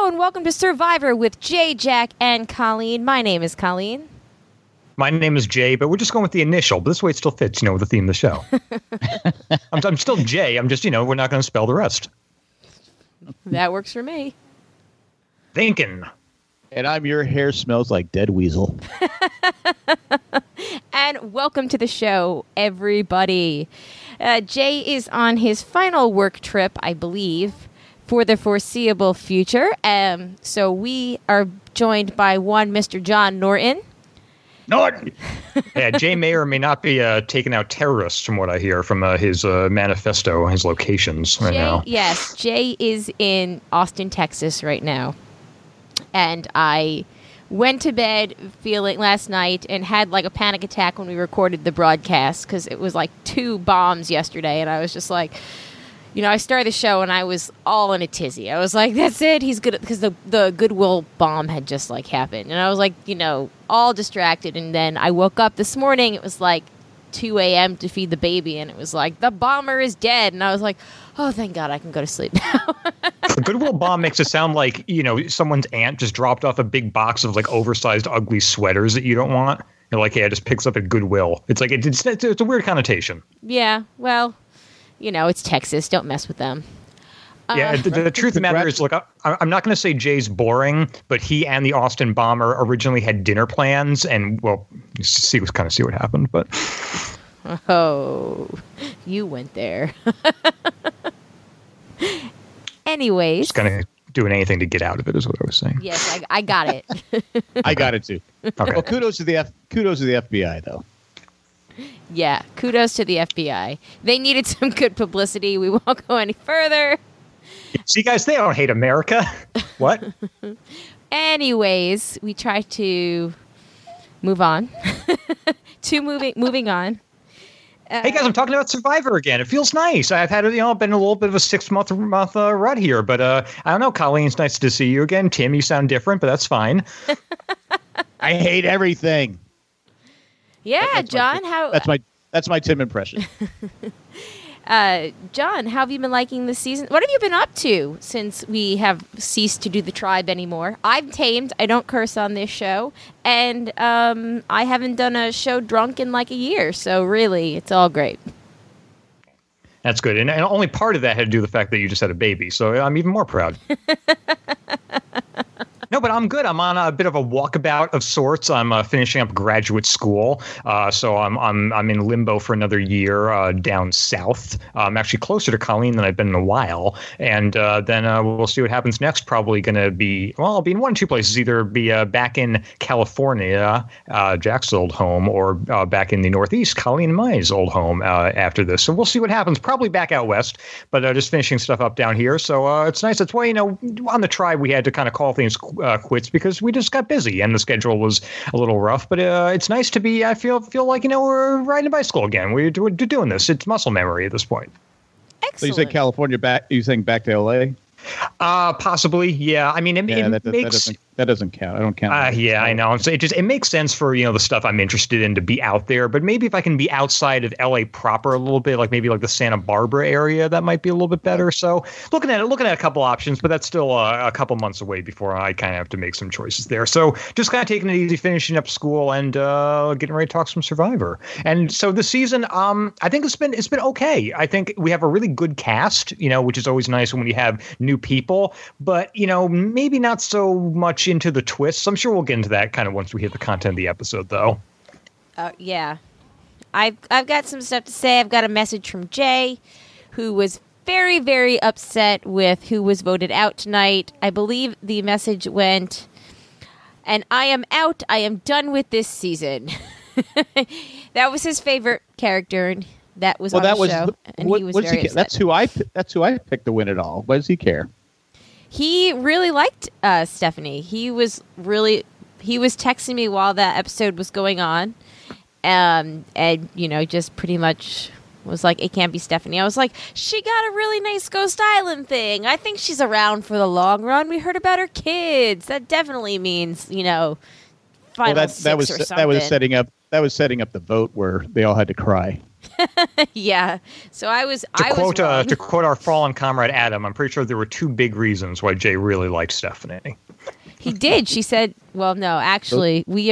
Hello and welcome to Survivor with Jay, Jack, and Colleen. My name is Colleen. My name is Jay, but we're just going with the initial. But this way it still fits, with the theme of the show. I'm still Jay. I'm just, we're not going to spell the rest. That works for me. Thinking. And I'm your hair smells like dead weasel. And welcome to the show, everybody. Jay is on his final work trip, I believe, for the foreseeable future. So we are joined by one Mr. John Norton. Norton! Yeah, Jay may or may not be taking out terrorists, from what I hear from his manifesto, his locations right now. Yes, Jay is in Austin, Texas right now. And I went to bed feeling last night and had like a panic attack when we recorded the broadcast because it was like 2 bombs yesterday. And I was just like, I started the show and I was all in a tizzy. I was like, that's it. He's good. Because the Goodwill bomb had just like happened. And I was like, all distracted. And then I woke up this morning. It was like 2 a.m. to feed the baby. And it was like, the bomber is dead. And I was like, oh, thank God I can go to sleep now. The Goodwill bomb makes it sound like, someone's aunt just dropped off a big box of like oversized, ugly sweaters that you don't want. You're like, yeah, it just picks up at Goodwill. It's like, it's a weird connotation. Yeah, well, it's Texas. Don't mess with them. Yeah, the truth of the matter is, look, I'm not going to say Jay's boring, but he and the Austin bomber originally had dinner plans, and, well, see what happened, but... Oh, you went there. Anyways. Just kind of doing anything to get out of it is what I was saying. Yes, I got it. I got it, too. Okay. Well, kudos to the FBI, though. Yeah, kudos to the FBI. They needed some good publicity. We won't go any further. See, guys, they don't hate America. What? Anyways, we try to move on. Moving on. Hey guys, I'm talking about Survivor again. It feels nice. I've had been a little bit of a 6-month rut here, but I don't know. Colleen, it's nice to see you again. Tim, you sound different, but that's fine. I hate everything. Yeah, John, that's my Tim impression. John, how have you been liking this season? What have you been up to since we have ceased to do the tribe anymore? I'm tamed. I don't curse on this show. And I haven't done a show drunk in like a year. So really, it's all great. That's good. And only part of that had to do with the fact that you just had a baby. So I'm even more proud. No, but I'm good. I'm on a bit of a walkabout of sorts. I'm finishing up graduate school, so I'm in limbo for another year down south. I'm actually closer to Colleen than I've been in a while, and then we'll see what happens next. Probably going to be I'll be in one of 2 places. Either be back in California, Jack's old home, or back in the Northeast, Colleen and Mai's old home after this. So we'll see what happens. Probably back out west, but just finishing stuff up down here. So it's nice. That's why on the tribe we had to kind of call things quits because we just got busy and the schedule was a little rough. But it's nice to be. I feel like we're riding a bicycle again. We're doing this. It's muscle memory at this point. Excellent. So you say California back? You saying back to LA? Possibly, yeah. I mean, that doesn't count. I don't count. Yeah, I know. It makes sense for the stuff I'm interested in to be out there. But maybe if I can be outside of LA proper a little bit, like maybe like the Santa Barbara area, that might be a little bit better. So looking at a couple options, but that's still a couple months away before I kind of have to make some choices there. So just kind of taking it easy, finishing up school, and getting ready to talk some Survivor. And so this season, I think it's been okay. I think we have a really good cast, which is always nice when you have new people, but maybe not so much into the twists. I'm sure we'll get into that kind of once we hit the content of the episode, though. Yeah, I've got some stuff to say. I've got a message from Jay, who was very, very upset with who was voted out tonight. I believe the message went, "And I am out. I am done with this season." That was his favorite character, and that was on the show. And he was very upset. That's who I picked to win it all. Why does he care? He really liked Stephanie. He was texting me while that episode was going on, and just pretty much was like, it can't be Stephanie. I was like, she got a really nice Ghost Island thing. I think she's around for the long run. We heard about her kids. That definitely means final six or something. That was setting up the vote where they all had to cry. Yeah. So I was To quote our fallen comrade Adam, I'm pretty sure there were two big reasons why Jay really liked Stephanie. He did. She said, well, no, actually, we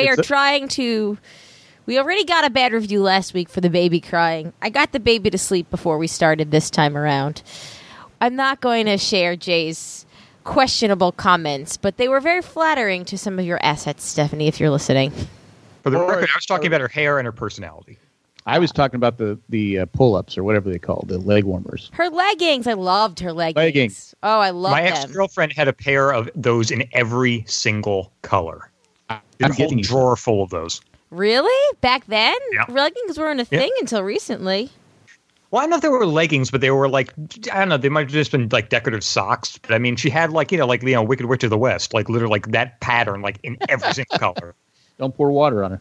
already got a bad review last week for the baby crying. I got the baby to sleep before we started this time around. I'm not going to share Jay's questionable comments, but they were very flattering to some of your assets, Stephanie, if you're listening. For the record, I was talking about her hair and her personality. I was talking about the pull-ups or whatever they call the leg warmers. Her leggings. I loved her leggings. Oh, I love them. My ex-girlfriend had a pair of those in every single color. I'm A whole getting drawer full of those. Really? Back then? Yeah. Leggings weren't a thing until recently. Well, I don't know if they were leggings, but they were like, I don't know, they might have just been like decorative socks. But I mean, she had like Wicked Witch of the West, like literally like that pattern, like in every single color. Don't pour water on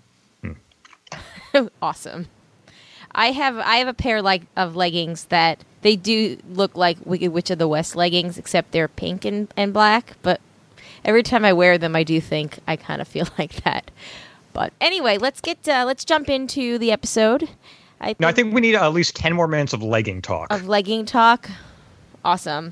her. Awesome. I have a pair of leggings that they do look like Wicked Witch of the West leggings, except they're pink and black. But every time I wear them, I do think I kind of feel like that. But anyway, let's jump into the episode. I think we need at least 10 more minutes of legging talk. Awesome.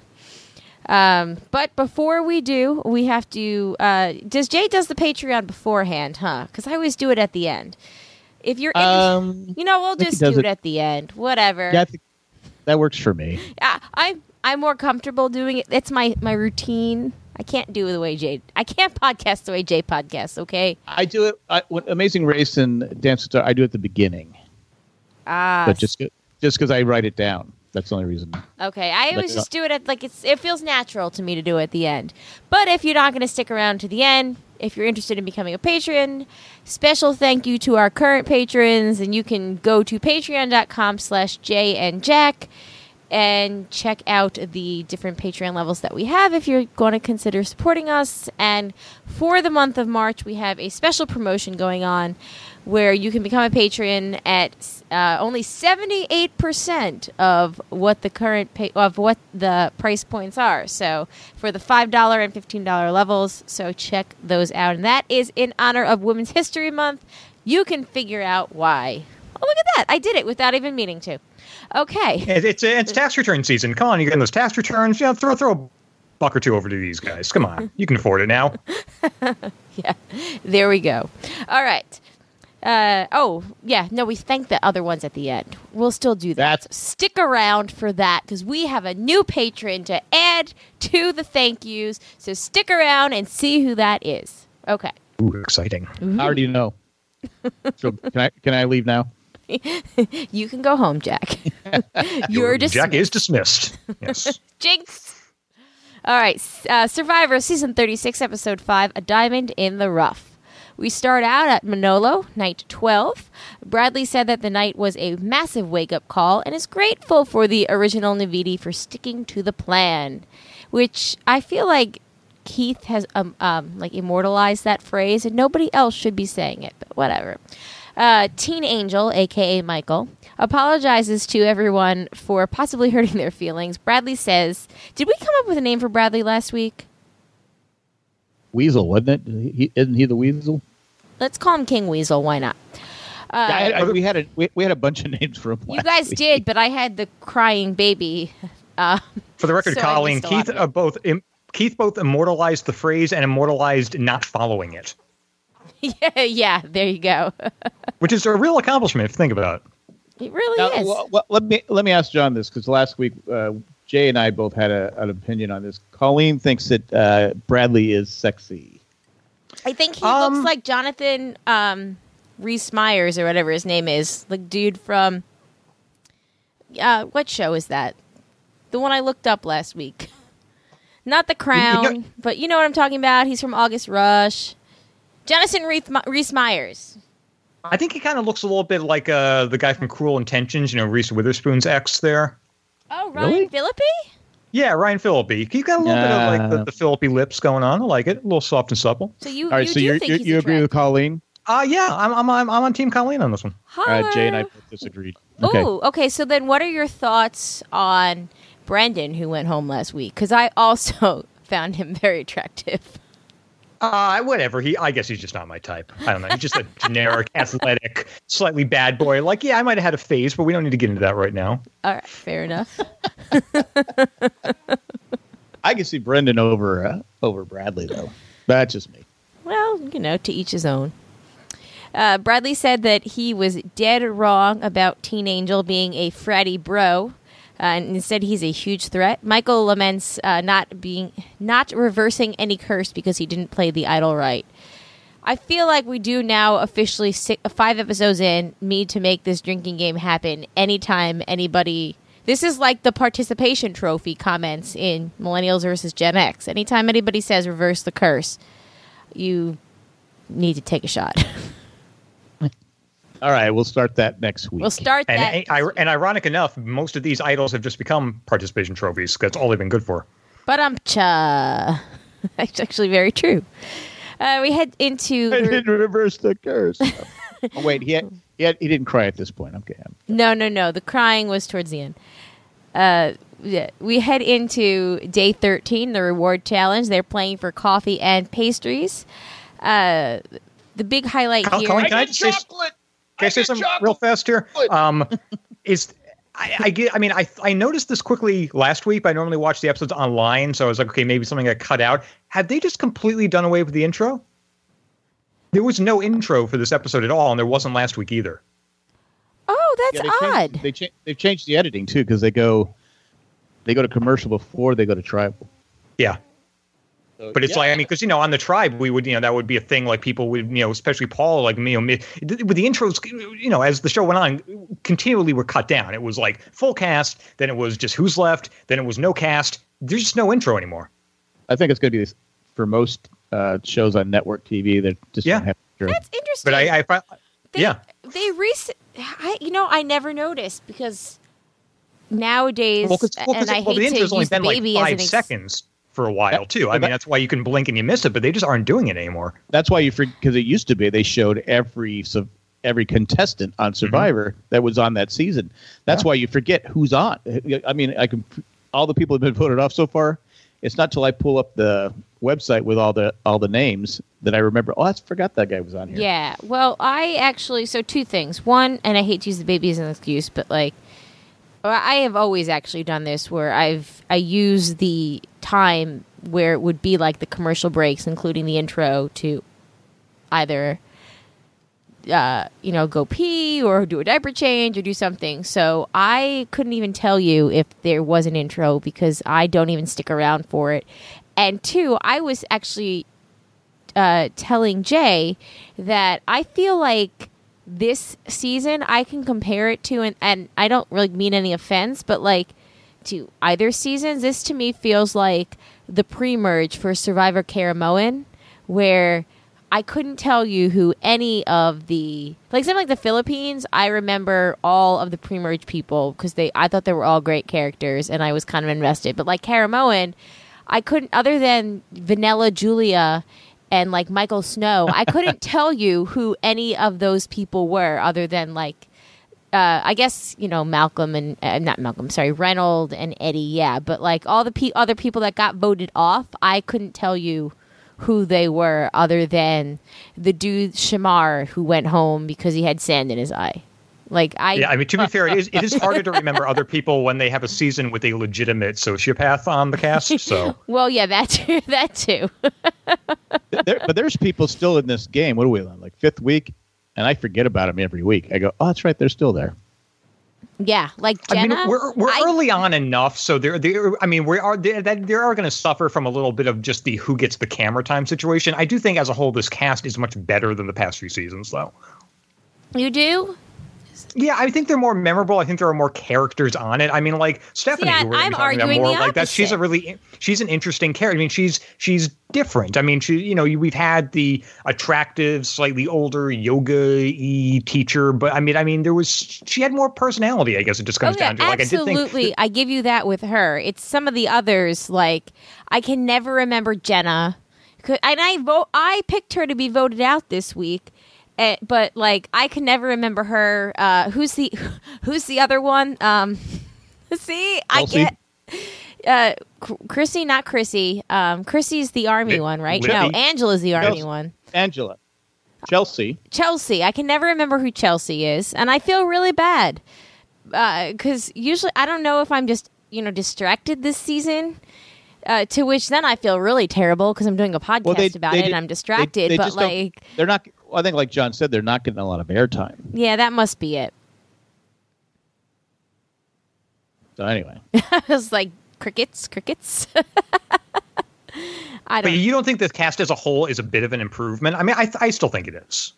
But before we do, we have to. Jay does the Patreon beforehand, huh? Because I always do it at the end. If you're, we'll just do it at the end. Whatever. Yeah, I think that works for me. I'm more comfortable doing it. It's my routine. I can't do it the way Jay. I can't podcast the way Jay podcasts. Okay. I do it. When Amazing Race and Dance with Stars, I do it at the beginning. But just because I write it down. That's the only reason. Okay, I always just do it at it feels natural to me to do it at the end. But if you're not going to stick around to the end, if you're interested in becoming a patron, special thank you to our current patrons, and you can go to patreon.com/JayandJack and check out the different Patreon levels that we have if you're going to consider supporting us. And for the month of March, we have a special promotion going on where you can become a patron at only 78% of what the current what the price points are. So for the $5 and $15 levels, so check those out. And that is in honor of Women's History Month. You can figure out why. Oh, look at that! I did it without even meaning to. Okay, it's tax return season. Come on, you get those tax returns. Yeah, throw a buck or two over to these guys. Come on, you can afford it now. Yeah, there we go. All right. We thank the other ones at the end. We'll still do that. So stick around for that because we have a new patron to add to the thank yous. So stick around and see who that is. Okay. Ooh, exciting. Ooh. I already know. So can I leave now? You can go home, Jack. You're dismissed. Jack is dismissed. Yes. Jinx. All right. Survivor Season 36, Episode 5, A Diamond in the Rough. We start out at Manolo, night 12. Bradley said that the night was a massive wake-up call and is grateful for the original Navidi for sticking to the plan, which I feel like Keith has immortalized that phrase, and nobody else should be saying it, but whatever. Teen Angel, a.k.a. Michael, apologizes to everyone for possibly hurting their feelings. Bradley says, did we come up with a name for Bradley last week? Weasel, wasn't it? Isn't he the Weasel? Let's call him King Weasel. Why not? We had a bunch of names for him. You guys did, but I had the crying baby. For the record, so Colleen, Keith both immortalized the phrase and immortalized not following it. Yeah, there you go. Which is a real accomplishment if you think about it. It really is. Well, let me ask John this because last week Jay and I both had an opinion on this. Colleen thinks that Bradley is sexy. I think he looks like Jonathan Rhys Meyers or whatever his name is, the dude from what show is that? The one I looked up last week. Not The Crown, but you know what I'm talking about. He's from August Rush. Jonathan Rhys Meyers. I think he kind of looks a little bit like the guy from Cruel Intentions, Reese Witherspoon's ex there. Oh, Ryan Phillippe? Yeah, Ryan Phillippe. He's got a little bit of like the Phillippe lips going on. I like it. A little soft and supple. So you, all right, you agree with Colleen? Yeah, I'm on Team Colleen on this one. Jay and I both disagreed. Okay. Ooh, okay. So then what are your thoughts on Brendan, who went home last week? Because I also found him very attractive. Whatever. I guess he's just not my type. I don't know. He's just a generic, athletic, slightly bad boy. Like, yeah, I might have had a phase, but we don't need to get into that right now. All right, fair enough. I can see Brendan over Bradley, though. That's just me. Well, to each his own. Bradley said that he was dead wrong about Teen Angel being a fratty bro. And instead, he's a huge threat. Michael laments not reversing any curse because he didn't play the idol right. I feel like we do now officially 5 episodes in need to make this drinking game happen anytime anybody. This is like the participation trophy comments in Millennials versus Gen X. Anytime anybody says reverse the curse, you need to take a shot. All right, we'll start that next week. We'll start that. And ironic enough, most of these idols have just become participation trophies. That's all they've been good for. But That's actually very true. We head into. I didn't reverse the curse. Oh, wait, he didn't cry at this point. Okay. No. The crying was towards the end. Yeah, we head into day 13, the reward challenge. They're playing for coffee and pastries. The big highlight here. Colin, can I just chocolate. Can I say something real fast here? I noticed this quickly last week. I normally watch the episodes online, so I was like, okay, maybe something got cut out. Have they just completely done away with the intro? There was no intro for this episode at all, and there wasn't last week either. Oh, that's odd. They've changed the editing too, because they go to commercial before they go to tribal. Yeah. But it's because, on the tribe, we would, that would be a thing. Like people would, especially Paul, like me, with the intros, as the show went on, continually were cut down. It was like full cast. Then it was just who's left. Then it was no cast. There's just no intro anymore. I think it's going to be this for most shows on network TV that just don't have intro. That's interesting. But I never noticed because nowadays, and I hate to use only the been baby like 5 as an seconds. For a while too. I mean, that's why you can blink and you miss it, but they just aren't doing it anymore. That's why because it used to be they showed every contestant on Survivor that was on that season. That's why you forget who's on. I mean, all the people have been voted off so far. It's not till I pull up the website with all the names that I remember. Oh, I forgot that guy was on here. Yeah. Well, so 2 things. One, and I hate to use the baby as an excuse, but I have always actually done this where I use the time where it would be like the commercial breaks, including the intro, to either go pee or do a diaper change or do something. So I couldn't even tell you if there was an intro because I don't even stick around for it. And 2, I was actually telling Jay that I feel like this season I can compare it to, and I don't really mean any offense, but to either seasons, this to me feels like the pre-merge for Survivor Karamoan, where I couldn't tell you who any of the something like the Philippines. I remember all of the pre-merge people because I thought they were all great characters, and I was kind of invested. But Karamoan, I couldn't, other than Vanilla Julia and Michael Snow, I couldn't tell you who any of those people were, other than I guess Malcolm and not Malcolm, sorry, Reynold and Eddie, yeah. But all the other people that got voted off, I couldn't tell you who they were, other than the dude Shamar who went home because he had sand in his eye. To be fair, it is harder to remember other people when they have a season with a legitimate sociopath on the cast. So, well, yeah, that too. But there's people still in this game. What are we on? 5th week, and I forget about them every week. I go, oh, that's right, they're still there. Yeah, Jenna. I mean, we're early on enough, so they are going to suffer from a little bit of just the who gets the camera time situation. I do think, as a whole, this cast is much better than the past few seasons, though. You do? Yeah, I think they're more memorable. I think there are more characters on it. I mean, Stephanie, who we're I'm talking about arguing more, the opposite. She's an interesting character. I mean, she's different. I mean, we've had the attractive, slightly older yoga-y teacher, but I mean, she had more personality. I guess it just comes down to absolutely. I give you that with her. It's some of the others. I can never remember Jenna, and I picked her to be voted out this week. But I can never remember her. Who's the other one? See, Kelsey? Chrissy, not Chrissy. Chrissy's the Army one, right? Libby? No, Angela's the Army Chelsea. one. Angela. Chelsea. Chelsea. I can never remember who Chelsea is, and I feel really bad because usually I don't know if I'm just distracted this season. To which then I feel really terrible because I'm doing a podcast about it and I'm distracted. They but just they're not. I think, like John said, they're not getting a lot of airtime. Yeah, that must be it. So anyway, I was like, crickets. But you don't think the cast as a whole is a bit of an improvement? I mean, I still think it is.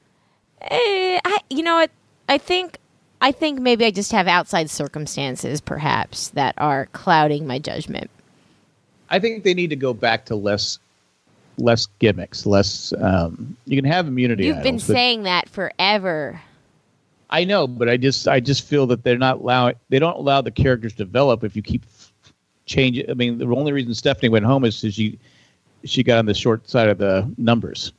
You know what? I think maybe I just have outside circumstances, perhaps, that are clouding my judgment. I think they need to go back to less gimmicks, less. You can have immunity. You've been idols, but saying that forever. I know, but I just feel that they don't allow the characters to develop if you keep changing. I mean, the only reason Stephanie went home is she got on the short side of the numbers.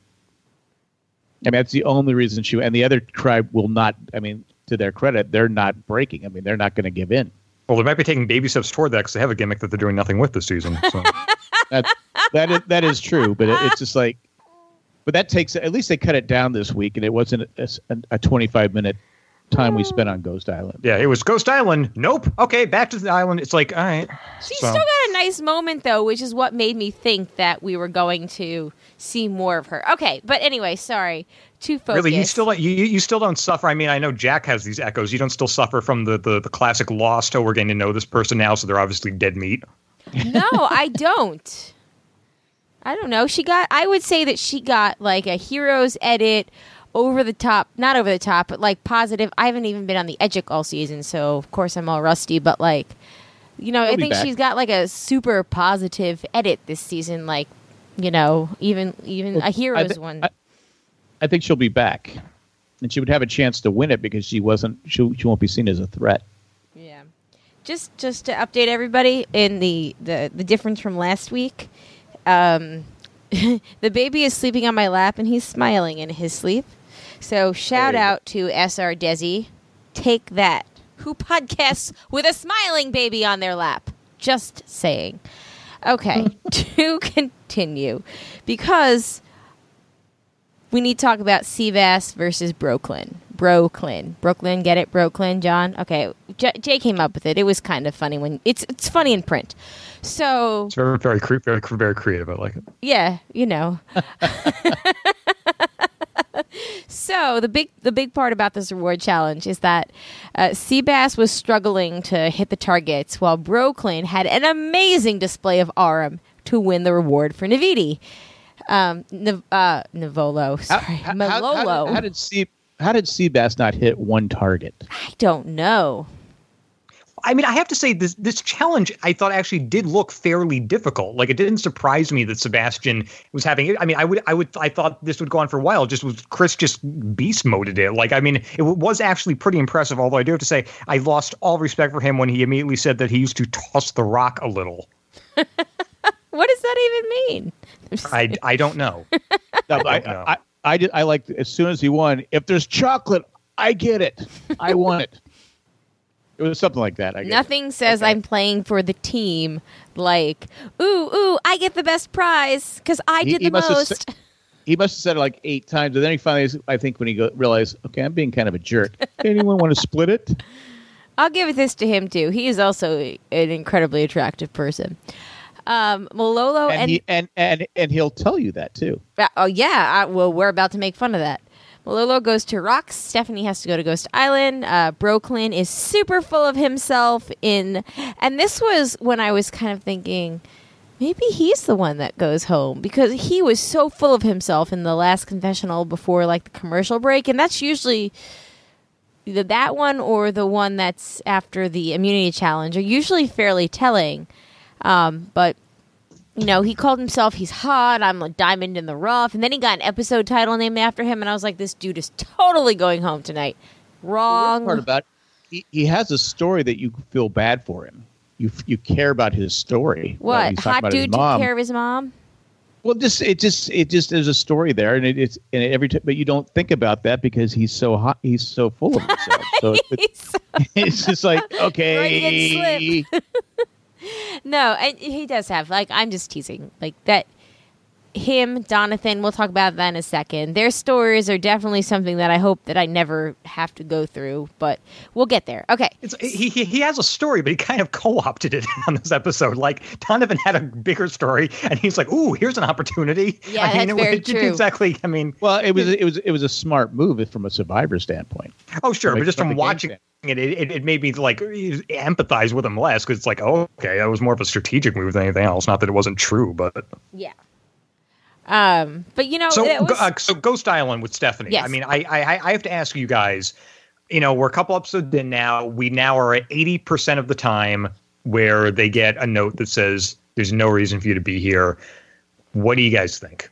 I mean, that's the only reason and the other tribe will not. I mean, to their credit, they're not breaking. I mean, they're not going to give in. Well, they might be taking baby steps toward that because they have a gimmick that they're doing nothing with this season. So. that is true, but it's just like, but that takes, at least they cut it down this week, and it wasn't a 25-minute time we spent on Ghost Island. Yeah, it was Ghost Island. Nope. Okay, back to the island. It's like, all right. She still got a nice moment, though, which is what made me think that we were going to see more of her. Okay, but anyway, sorry. Too focused. Really, you still don't suffer. I mean, I know Jack has these echoes. You don't still suffer from the classic Lost. Oh, we're getting to know this person now, so they're obviously dead meat. No, I don't. I don't know. I would say that she got like a hero's edit, over the top, not over the top, but like positive. I haven't even been on the Edgic all season, so of course I'm all rusty, but like, I think she's got like a super positive edit this season, like, even a hero's one. I think she'll be back, and she would have a chance to win it because she won't be seen as a threat. Yeah. Just to update everybody in the difference from last week, the baby is sleeping on my lap and he's smiling in his sleep. So shout out to SR Desi. Take that. Who podcasts with a smiling baby on their lap? Just saying. Okay, to continue, because we need to talk about Seabass versus Brooklyn. Brooklyn, get it? Brooklyn, John? Okay, Jay came up with it. It was kind of funny when it's funny in print. So it's very, very, very, very creative. I like it. Yeah, So the big part about this reward challenge is that Seabass was struggling to hit the targets, while Brooklyn had an amazing display of Arum to win the reward for Navidi. Navolo, sorry, Malolo. How did Seabass not hit one target? I don't know. I mean, I have to say this challenge I thought actually did look fairly difficult. Like, it didn't surprise me that Sebastian was having it. I mean, I thought this would go on for a while. Just was Chris just beast moded it. Like, I mean, it was actually pretty impressive. Although I do have to say, I lost all respect for him when he immediately said that he used to toss the rock a little. What does that even mean? I don't know. No, I like, as soon as he won, if there's chocolate, I get it. I want it. It was something like that. I guess. Nothing says I'm playing for the team like, ooh, I get the best prize because I did the most. He must have said it like 8 times, and then he finally, I think, when he realized, okay, I'm being kind of a jerk. Anyone want to split it? I'll give this to him too. He is also an incredibly attractive person. Malolo and he'll tell you that too. Oh yeah, well, we're about to make fun of that. Malolo goes to Rocks. Stephanie has to go to Ghost Island. Brooklyn is super full of himself and this was when I was kind of thinking, maybe he's the one that goes home, because he was so full of himself in the last confessional before like the commercial break, and that's usually either that one or the one that's after the immunity challenge are usually fairly telling. But he called himself, he's hot, I'm a diamond in the rough, and then he got an episode title named after him, and I was like, this dude is totally going home tonight. Wrong. The part about he has a story that you feel bad for him. You care about his story. What? Hot dude took care of his mom? Well, it just there's a story there, and but you don't think about that because he's so hot, he's so full of himself. So it's just like, okay. No, and he does have, like, I'm just teasing. Like, that, him, Donathan, we'll talk about that in a second. Their stories are definitely something that I hope that I never have to go through, but we'll get there. Okay. He has a story, but he kind of co-opted it on this episode. Like, Donovan had a bigger story, and he's like, ooh, here's an opportunity. Yeah, that's very true. Exactly, I mean... Well, it was a smart move from a Survivor standpoint. Oh, sure, but just from watching it made me, like, empathize with him less, because it's like, oh, okay, that was more of a strategic move than anything else. Not that it wasn't true, but... Yeah. But so Ghost Island with Stephanie. Yes. I mean, I have to ask you guys. We're a couple episodes in now. We now are at 80% of the time where they get a note that says there's no reason for you to be here. What do you guys think?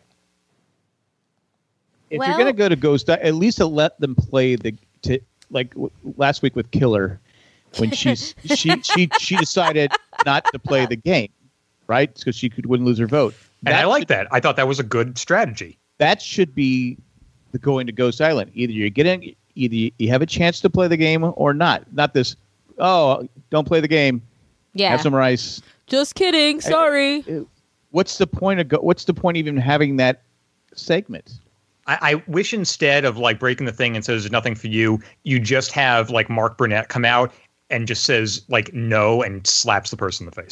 If you're going to go to Ghost, at least let them play like last week with Killer, when she decided not to play the game, right? Because she wouldn't lose her vote. And I like that. I thought that was a good strategy. That should be the going to Ghost Island. Either you have a chance to play the game or not. Not this, don't play the game. Yeah. Have some rice. Just kidding. Sorry. What's the point even having that segment? I wish instead of, like, breaking the thing and says there's nothing for you, you just have, like, Mark Burnett come out and just says, like, no, and slaps the person in the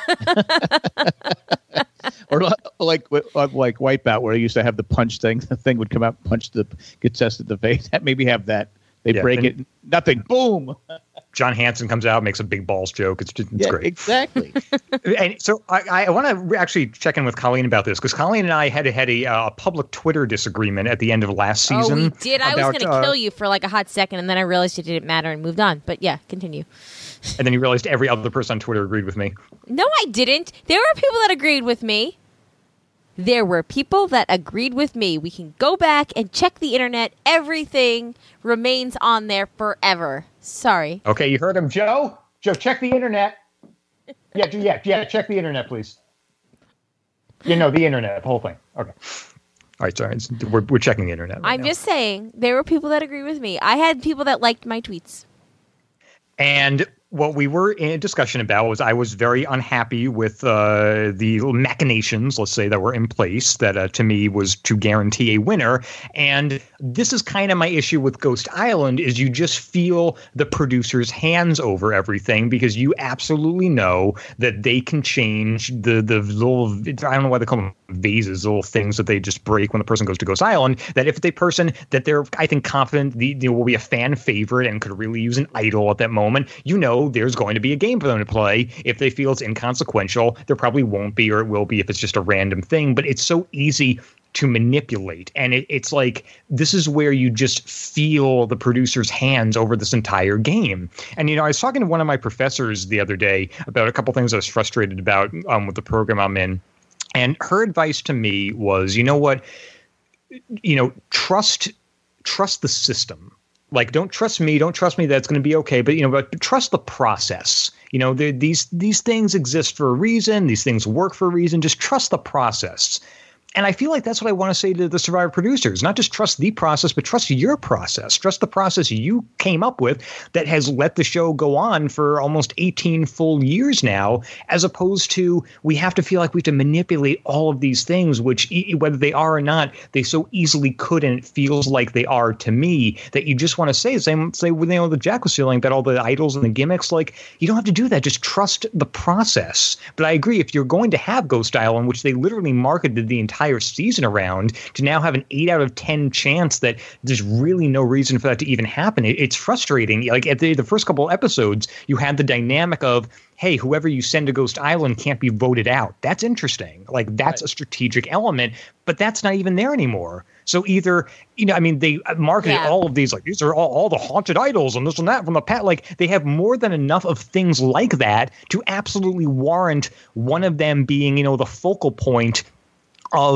face. Or like Wipeout, where they used to have the punch thing. The thing would come out, get tested in the face. Maybe have that. They break it. Nothing. Boom. John Hanson comes out, makes a big balls joke. It's great. Exactly. And so I want to actually check in with Colleen about this, because Colleen and I had a public Twitter disagreement at the end of last season. Oh, we did. I was going to kill you for like a hot second, and then I realized it didn't matter and moved on. But yeah, continue. And then you realized every other person on Twitter agreed with me. No, I didn't. There were people that agreed with me. There were people that agreed with me. We can go back and check the internet. Everything remains on there forever. Sorry. Okay, you heard him, Joe. Joe, check the internet. Yeah. Check the internet, please. The internet, the whole thing. Okay. All right, sorry. We're checking the internet. I'm just saying, there were people that agree with me. I had people that liked my tweets. And what we were in a discussion about was I was very unhappy with the machinations, let's say, that were in place that to me was to guarantee a winner. And this is kind of my issue with Ghost Island, is you just feel the producer's hands over everything, because you absolutely know that they can change the little, I don't know why they call them vases, little things that they just break when the person goes to Ghost Island, that if it's a person that they're, I think, confident will be a fan favorite and could really use an idol at that moment, there's going to be a game for them to play. If they feel it's inconsequential, there probably won't be, or it will be if it's just a random thing. But it's so easy to manipulate. And it's like, this is where you just feel the producer's hands over this entire game. And, I was talking to one of my professors the other day about a couple things I was frustrated about with the program I'm in. And her advice to me was, trust the system. Like, don't trust me that it's going to be okay, but trust the process. These things exist for a reason. These things work for a reason. Just trust the process. And I feel like that's what I want to say to the Survivor producers. Not just trust the process, but trust your process. Trust the process you came up with that has let the show go on for almost 18 full years now, as opposed to we have to feel like we have to manipulate all of these things, which, whether they are or not, they so easily could, and it feels like they are to me, that you just want to say with the Jack was feeling about all the idols and the gimmicks, like, you don't have to do that. Just trust the process. But I agree, if you're going to have Ghost Island, which they literally marketed the entire season around, to now have an 8 out of 10 chance that there's really no reason for that to even happen. It's frustrating. Like, at the first couple episodes, you had the dynamic of, hey, whoever you send to Ghost Island can't be voted out. That's interesting. Like, that's a strategic element, but that's not even there anymore. So either, they marketed all of these, like, these are all the haunted idols and this and that from the past. Like, they have more than enough of things like that to absolutely warrant one of them being, the focal point of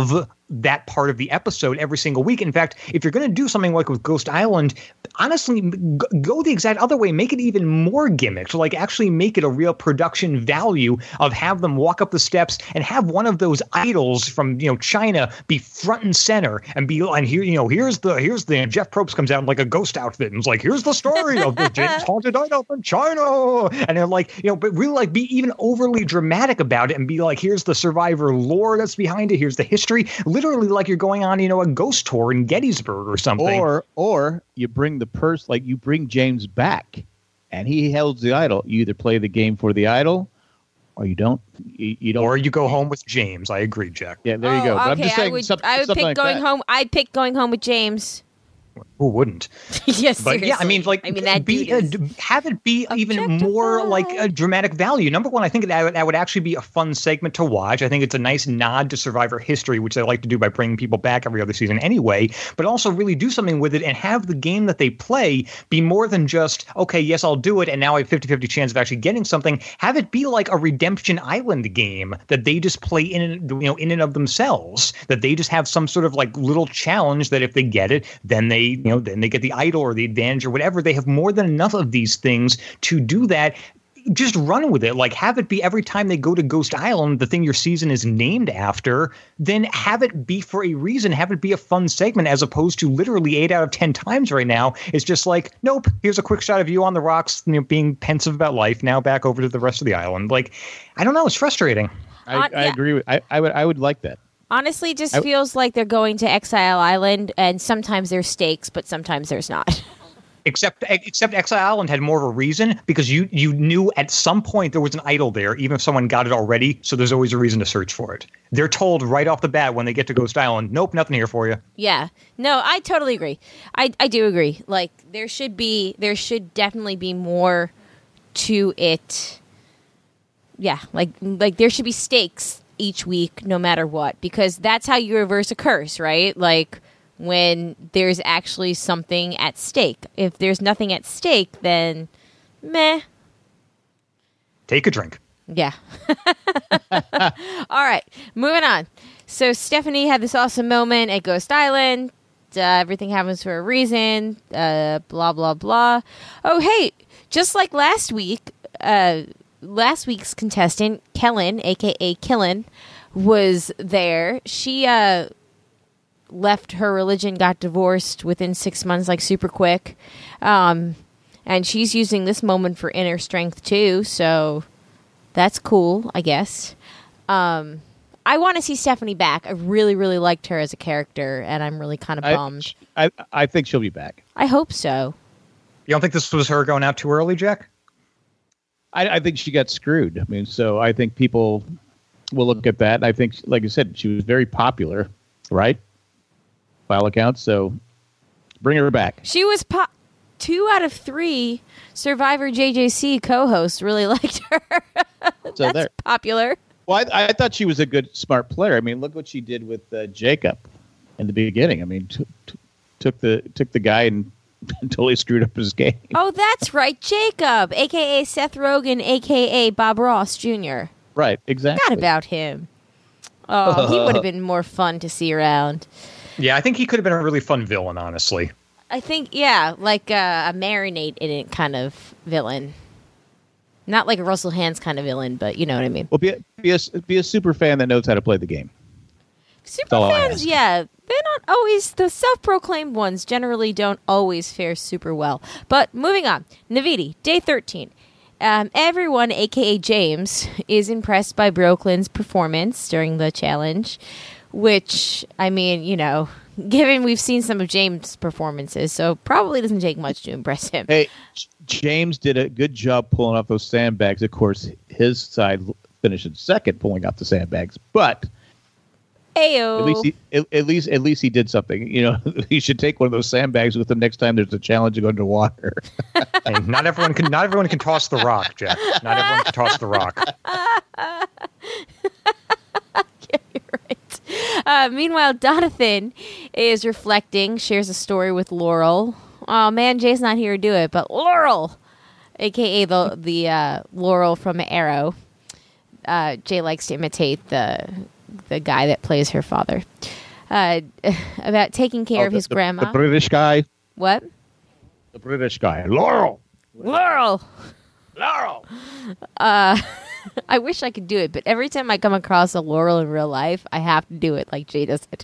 that part of the episode every single week. In fact, if you're going to do something like with Ghost Island, honestly, go the exact other way. Make it even more gimmicked. Like actually make it a real production value of have them walk up the steps and have one of those idols from China be front and center and be and here here's the Jeff Probst comes out in like a ghost outfit and it's like here's the story of the James haunted idol from China, and they're like but really like be even overly dramatic about it and be like here's the Survivor lore that's behind it, here's the history, literally like you're going on a ghost tour in Gettysburg or something. Or you bring you bring James back and he holds the idol. You either play the game for the idol or you don't. You don't. Or you go home with James. I agree, Jack. Yeah, there you go. But Okay, I'm just saying I would pick like going that. home. I'd pick going home with James. Who wouldn't? Yes, but yeah, I mean, like, that have it be even more like a dramatic value. Number one, I think that would actually be a fun segment to watch. I think it's a nice nod to Survivor history, which they like to do by bringing people back every other season anyway. But also really do something with it and have the game that they play be more than just okay, yes, I'll do it, and now I have 50-50 chance of actually getting something. Have it be like a Redemption Island game that they just play in and of themselves. That they just have some sort of like little challenge that if they get it, then they get the idol or the advantage or whatever. They have more than enough of these things to do that. Just run with it. Like have it be every time they go to Ghost Island, the thing your season is named after, then have it be for a reason. Have it be a fun segment as opposed to literally 8 out of 10 times right now. It's just like, nope, here's a quick shot of you on the rocks, being pensive about life. Now back over to the rest of the island. Like, I don't know. It's frustrating. I agree with. I would like that. Honestly, just feels like they're going to Exile Island, and sometimes there's stakes, but sometimes there's not. Except Exile Island had more of a reason because you knew at some point there was an idol there, even if someone got it already. So there's always a reason to search for it. They're told right off the bat when they get to Ghost Island, nope, nothing here for you. Yeah, no, I totally agree. I do agree. Like there should definitely be more to it. Yeah, like there should be stakes each week, no matter what, because that's how you reverse a curse, right? Like when there's actually something at stake. If there's nothing at stake, then meh. Take a drink. Yeah. All right, moving on. So Stephanie had this awesome moment at Ghost Island. Everything happens for a reason. Blah, blah, blah. Oh, hey, just like last week, last week's contestant, Kellen, a.k.a. Killen, was there. She left her religion, got divorced within 6 months, like super quick. And she's using this moment for inner strength too, so that's cool, I guess. I want to see Stephanie back. I really, really liked her as a character, and I'm really kind of bummed. I think she'll be back. I hope so. You don't think this was her going out too early, Jack? I think she got screwed. I mean, so I think people will look at that. I think, like I said, she was very popular, right? By all accounts. So bring her back. She was 2 out of 3 Survivor JJC co-hosts really liked her. So That's popular. Well, I thought she was a good, smart player. I mean, look what she did with Jacob in the beginning. I mean, took the guy and totally screwed up his game. Oh, that's right. Jacob, a.k.a. Seth Rogen, a.k.a. Bob Ross Jr. Right, exactly. Forgot about him. Oh, he would have been more fun to see around. Yeah, I think he could have been a really fun villain, honestly. I think, yeah, like a marinate in it kind of villain. Not like a Russell Hands kind of villain, but you know what I mean. Well, be a super fan that knows how to play the game. Super fans, yeah. They're not always, the self-proclaimed ones generally don't always fare super well. But moving on. Navidi, day 13. Everyone, a.k.a. James, is impressed by Brooklyn's performance during the challenge, which, I mean, you know, given we've seen some of James' performances, so probably doesn't take much to impress him. Hey, James did a good job pulling off those sandbags. Of course, his side finished in second pulling off the sandbags, but Ayo. At least he did something. You know, he should take one of those sandbags with him next time there's a challenge to go underwater. Hey, not everyone can toss the rock, Jeff. Not everyone can toss the rock. Yeah, you're right. Meanwhile, Donathan is reflecting, shares a story with Laurel. Oh man, Jay's not here to do it, but Laurel, aka the Laurel from Arrow. Jay likes to imitate the guy that plays her father. about taking care of his grandma. The British guy. What? The British guy. Laurel. Laurel. Laurel. I wish I could do it, but every time I come across a Laurel in real life, I have to do it like Jay does it.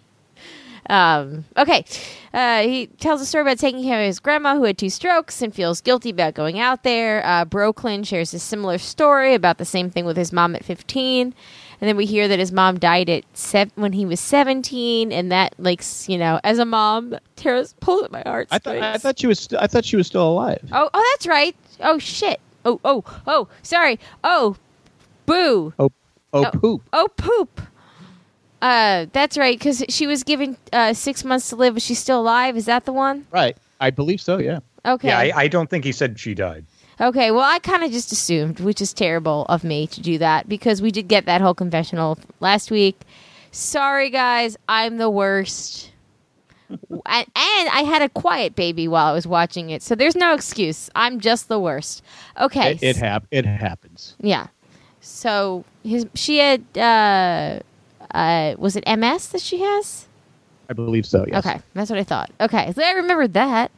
Okay. He tells a story about taking care of his grandma who had 2 strokes and feels guilty about going out there. Brooklyn shares a similar story about the same thing with his mom at 15. And then we hear that his mom died at when he was 17, and that, like, as a mom, Tara's pulls at my heart. I thought she was still alive. Oh, that's right. Oh shit. Oh, sorry. Oh, boo. Oh, poop. Oh, poop. That's right, because she was given 6 months to live, but she's still alive. Is that the one? Right. I believe so, yeah. Okay. Yeah, I don't think he said she died. Okay, well, I kind of just assumed, which is terrible of me to do that, because we did get that whole confessional last week. Sorry, guys, I'm the worst. And I had a quiet baby while I was watching it, so there's no excuse. I'm just the worst. Okay. It happens. Yeah. So she had, was it MS that she has? I believe so, yes. Okay, that's what I thought. Okay, so I remembered that.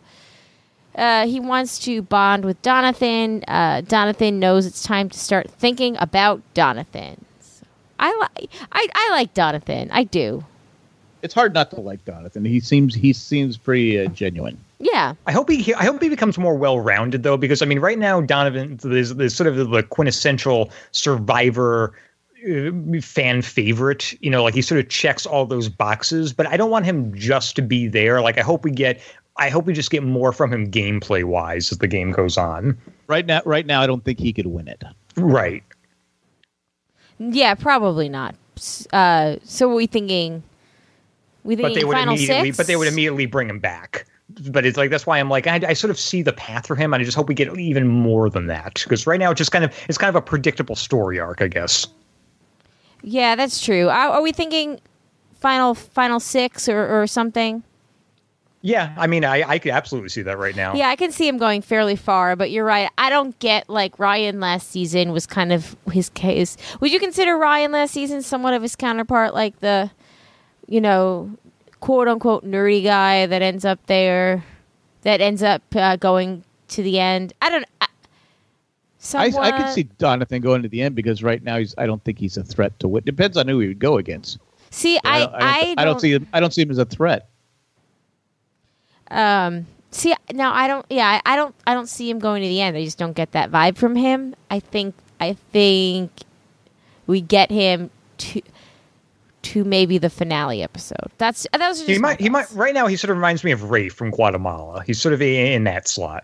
He wants to bond with Donathan. Donathan knows it's time to start thinking about Donathan. So I like Donathan. I do. It's hard not to like Donathan. He seems pretty genuine. Yeah. I hope he becomes more well-rounded, though, because, I mean, right now, Donovan is sort of the quintessential Survivor fan favorite. Like, he sort of checks all those boxes, but I don't want him just to be there. Like, I hope we just get more from him gameplay-wise as the game goes on. Right now, I don't think he could win it. Right. Yeah, probably not. So are we thinking... But they would final immediately bring him back. But it's like, that's why I'm like, I sort of see the path for him, and I just hope we get even more than that. Because right now it's kind of a predictable story arc, I guess. Yeah, that's true. Are we thinking final 6 or something? Yeah, I mean, I could absolutely see that right now. Yeah, I can see him going fairly far, but you're right. I don't get, like, Ryan last season was kind of his case. Would you consider Ryan last season somewhat of his counterpart, like the, quote-unquote nerdy guy that ends up there, that ends up going to the end? I don't I could see Donathan going to the end, because right now I don't think he's a threat to win. Depends on who he would go against. See, I don't see him as a threat. See, now I don't see him going to the end. I just don't get that vibe from him. I think we get him to maybe the finale episode. That was just he might right now. He sort of reminds me of Ray from Guatemala. He's sort of in that slot.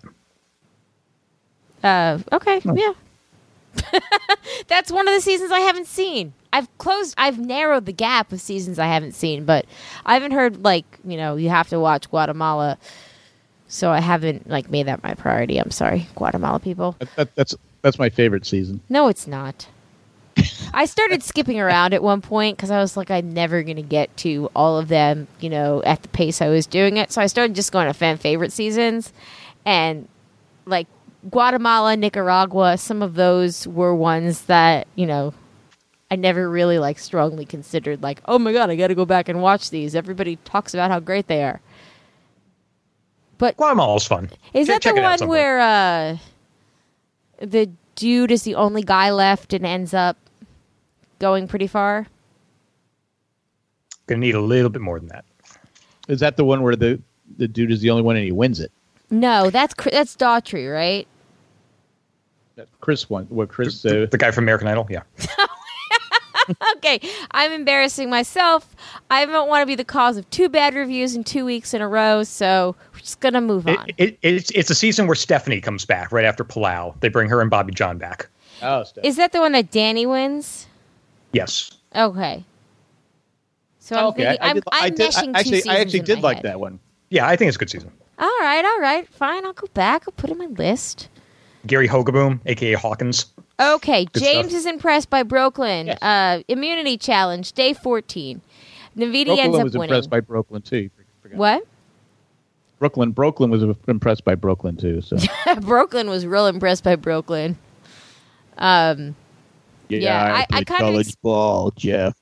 Okay, yeah. That's one of the seasons I haven't seen. I've narrowed the gap of seasons I haven't seen, but I haven't heard, like, you have to watch Guatemala, so I haven't, like, made that my priority. I'm sorry, Guatemala people. That's my favorite season. No, it's not. I started skipping around at one point because I was like, I'm never going to get to all of them, at the pace I was doing it. So I started just going to fan favorite seasons, and, like, Guatemala, Nicaragua, some of those were ones that, I never really, like, strongly considered, like, oh my God, I got to go back and watch these. Everybody talks about how great they are. But Guatemala's fun. Is that the one where the dude is the only guy left and ends up going pretty far? Gonna need a little bit more than that. Is that the one where the dude is the only one and he wins it? No, that's Daughtry, right? That Chris one. What Chris? The guy from American Idol, yeah. Okay, I'm embarrassing myself. I don't want to be the cause of 2 bad reviews in 2 weeks in a row, so we're just gonna move on. It's a season where Stephanie comes back right after Palau. They bring her and Bobby John back. Oh, Stephanie. Is that the one that Danny wins? Yes. Okay. So I'm thinking, I'm meshing 2 seasons I actually in did my like head. that one. Yeah, I think it's a good season. All right, fine. I'll go back. I'll put it on my list. Gary Hogaboom, a.k.a. Hawkins. Okay, Good James stuff. is impressed by Brooklyn. Yes. Immunity challenge, day 14. Nvidia Brooklyn ends up was winning. impressed by Brooklyn too. What? Brooklyn was impressed by Brooklyn too. So Brooklyn was real impressed by Brooklyn. Yeah, I played kinda college ball, Jeff.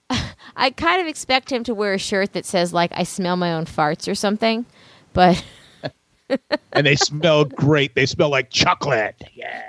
I kind of expect him to wear a shirt that says, like, I smell my own farts or something. But And they smell great. They smell like chocolate. Yeah.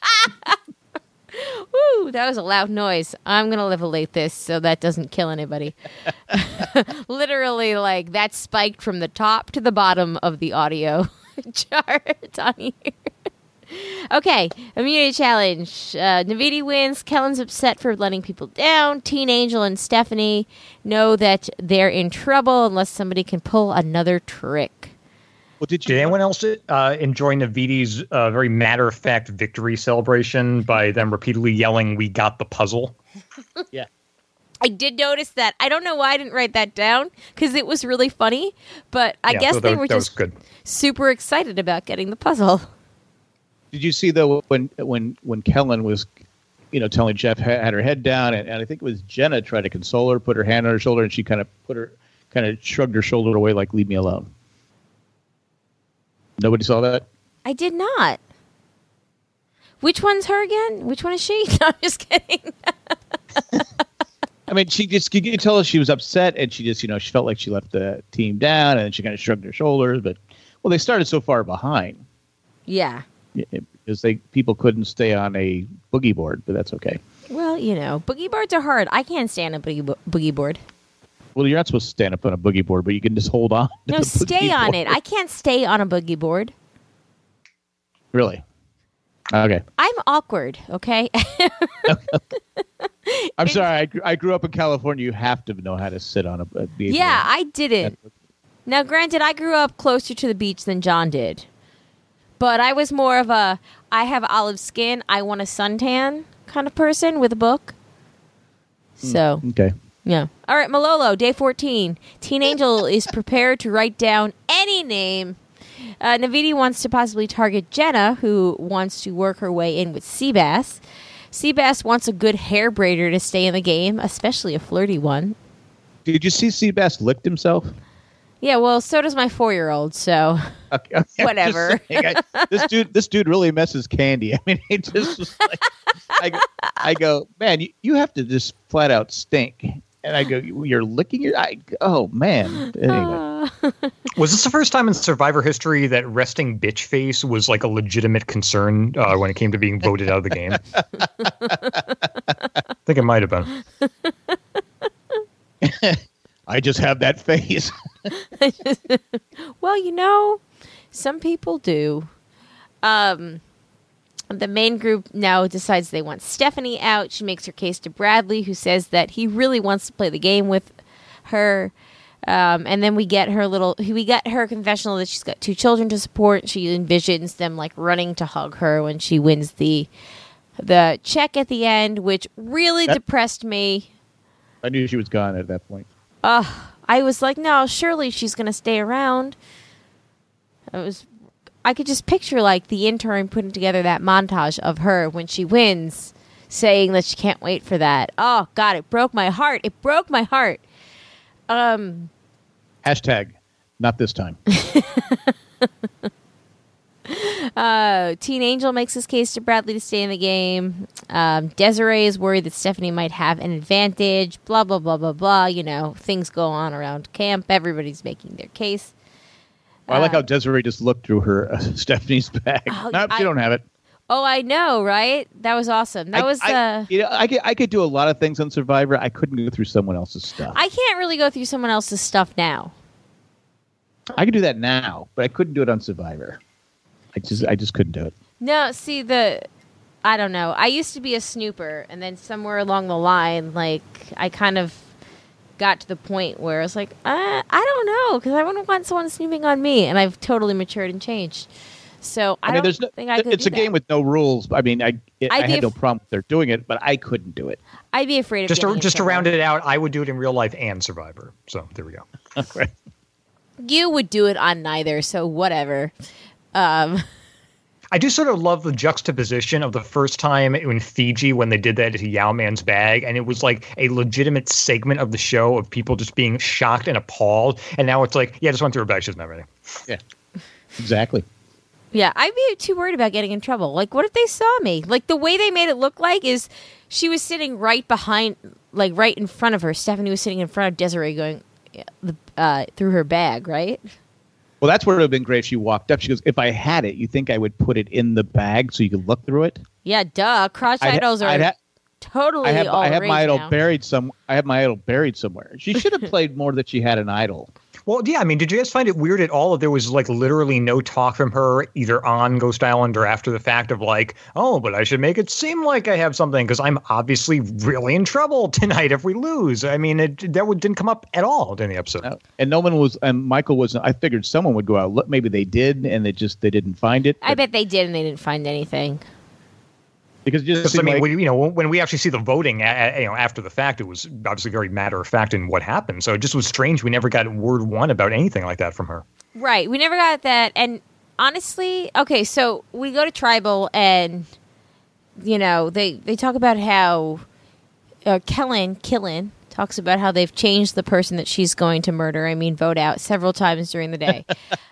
woo, that was a loud noise. I'm going to levelate this so that doesn't kill anybody. Literally, like, that spiked from the top to the bottom of the audio chart on here. Okay, immunity challenge. Navidi wins. Kellen's upset for letting people down. Teen Angel and Stephanie know that they're in trouble unless somebody can pull another trick. Well, Did anyone else enjoy Navidi's very matter-of-fact victory celebration by them repeatedly yelling, "We got the puzzle"? Yeah. I did notice that. I don't know why I didn't write that down because it was really funny, but I guess they were just super excited about getting the puzzle. Did you see though when Kellen was, telling Jeff had her head down, and I think it was Jenna tried to console her, put her hand on her shoulder, and she kind of shrugged her shoulder away like, "Leave me alone." Nobody saw that? I did not. Which one's her again? Which one is she? No, I'm just kidding. I mean, you could tell she was upset, and she just, she felt like she left the team down, and she kind of shrugged her shoulders. But, well, they started so far behind. Yeah. Because people couldn't stay on a boogie board, but that's okay. Well, boogie boards are hard. I can't stand a boogie board. Well, you're not supposed to stand up on a boogie board, but you can just hold on. No, stay on it. I can't stay on a boogie board. Really? Okay. I'm awkward, okay? I'm sorry. I grew up in California. You have to know how to sit on a beach. Yeah, I didn't. Now, granted, I grew up closer to the beach than John did. But I was more of I have olive skin, I want a suntan kind of person with a book. So. Okay. Yeah. All right, Malolo, day 14. Teen Angel is prepared to write down any name. Navidi wants to possibly target Jenna, who wants to work her way in with Seabass. Seabass wants a good hair braider to stay in the game, especially a flirty one. Did you see Seabass licked himself? Yeah, well, so does my 4-year-old, so okay. Whatever. This dude really messes candy. I mean, he just was like, I go, man, you have to just flat out stink. And I go, you're licking your eye. Oh, man. Anyway. Was this the first time in Survivor history that resting bitch face was like a legitimate concern when it came to being voted out of the game? I think it might have been. I just have that face. Well, some people do. The main group now decides they want Stephanie out. She makes her case to Bradley, who says that he really wants to play the game with her. And then we get her confessional that she's got 2 children to support. She envisions them like running to hug her when she wins the check at the end, which really depressed me. I knew she was gone at that point. I was like, no, surely she's going to stay around. I could just picture like the intern putting together that montage of her when she wins, saying that she can't wait for that. Oh God, it broke my heart. It broke my heart. Hashtag, not this time. Teen Angel makes his case to Bradley to stay in the game. Desiree is worried that Stephanie might have an advantage. Blah, blah, blah, blah, blah. Things go on around camp. Everybody's making their case. I like how Desiree just looked through her Stephanie's bag. Nope, she don't have it. Oh, I know, right? That was awesome. I could do a lot of things on Survivor. I couldn't go through someone else's stuff. I can't really go through someone else's stuff now. I can do that now, but I couldn't do it on Survivor. I just couldn't do it. No, see, I don't know. I used to be a snooper, and then somewhere along the line, like, I kind of got to the point where I was like, I don't know, because I wouldn't want someone snooping on me, and I've totally matured and changed. So I don't think I could. It's a game with no rules. I mean, I had no problem with their doing it, but I couldn't do it. I'd be afraid of just to round it out. I would do it in real life and Survivor. So there we go. Right. You would do it on neither, so whatever. I do sort of love the juxtaposition of the first time in Fiji when they did that to Yao Man's bag, and it was like a legitimate segment of the show of people just being shocked and appalled, and now it's like, yeah, just went through her bag, she's not ready. Yeah, exactly. Yeah, I'd be too worried about getting in trouble. Like, what if they saw me? Like, the way they made it look like is she was sitting right behind, like right in front of her. Stephanie was sitting in front of Desiree going through her bag, right? Well, that's where it would have been great if she walked up. She goes, if I had it, you think I would put it in the bag so you could look through it? Yeah, duh. Crotch idols are totally all I have rage my idol now. buried I have my idol buried somewhere. She should have played more that she had an idol. Well, yeah, I mean, did you guys find it weird at all if there was like literally no talk from her either on Ghost Island or after the fact of like, oh, but I should make it seem like I have something because I'm obviously really in trouble tonight if we lose. I mean, didn't come up at all in the episode. No. And no one was, and Michael wasn't. I figured someone would go out. Look, maybe they did, and they didn't find it. I bet they did, and they didn't find anything. Because just I mean, when we actually see the voting, after the fact, it was obviously very matter of fact in what happened. So it just was strange. We never got word one about anything like that from her. Right. We never got that. And honestly, okay, so we go to Tribal, and they talk about how Killen talks about how they've changed the person that she's going to murder. I mean, vote out several times during the day.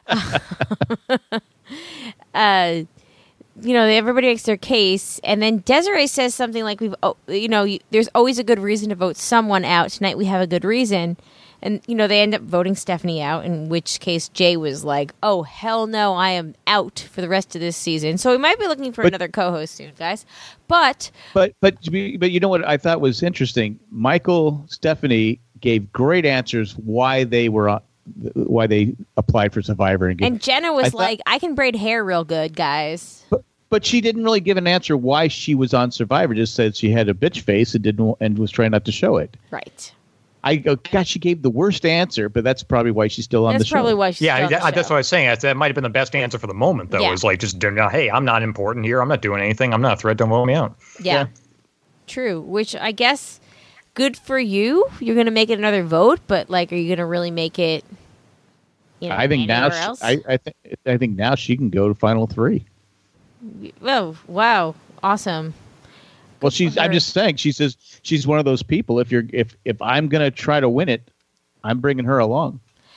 Everybody makes their case, and then Desiree says something like, there's always a good reason to vote someone out. Tonight we have a good reason. And, they end up voting Stephanie out, in which case Jay was like, oh, hell no, I am out for the rest of this season. So we might be looking for another co-host soon, guys. But you know what I thought was interesting? Michael, Stephanie gave great answers why they applied for Survivor. And Jenna was I can braid hair real good, guys. But she didn't really give an answer why she was on Survivor. Just said she had a bitch face and was trying not to show it. Right. I go, God, she gave the worst answer, but that's probably why she's still on the show. That's probably why she's still on the show. That's what I was saying. That might have been the best answer for the moment, though. Yeah. Is like, just, hey, I'm not important here. I'm not doing anything. I'm not a threat. Don't vote me out. Yeah. True. Which I guess, good for you. You're going to make it another vote, but are you going to really make it? I think now. I think now she can go to Final 3. Oh, wow. Awesome. Well, I'm just saying. She says she's one of those people. If I'm going to try to win it, I'm bringing her along.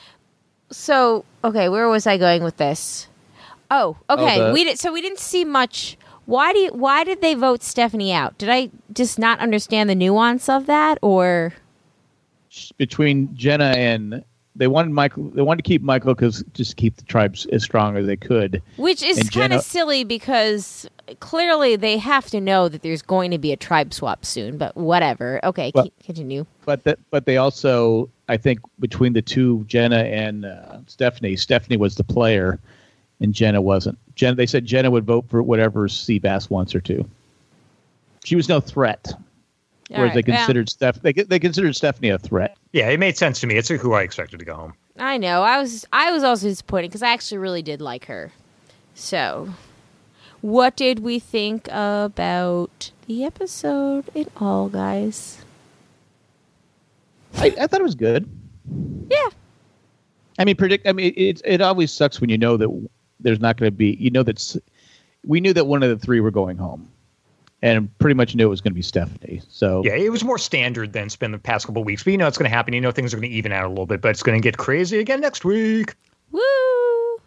So, okay, where was I going with this? Oh, okay. We didn't see much. Why did they vote Stephanie out? Did I just not understand the nuance of that, or between Jenna and they wanted to keep Michael because just keep the tribes as strong as they could. Which is kind of silly because clearly they have to know that there's going to be a tribe swap soon. But whatever. Okay, continue. But they also, I think, between the two, Jenna and Stephanie was the player, and Jenna wasn't. They said Jenna would vote for whatever Seabass wants her to. She was no threat. Whereas they considered they considered Stephanie a threat. Yeah, it made sense to me. It's who I expected to go home. I know. I was also disappointed because I actually really did like her. So, what did we think about the episode in all, guys? I thought it was good. Yeah. I mean, it always sucks when you know that there's not going to be. We knew that one of the three were going home. And pretty much knew it was going to be Stephanie. So yeah, it was more standard than it's been the past couple of weeks. But it's going to happen. Things are going to even out a little bit. But it's going to get crazy again next week. Woo!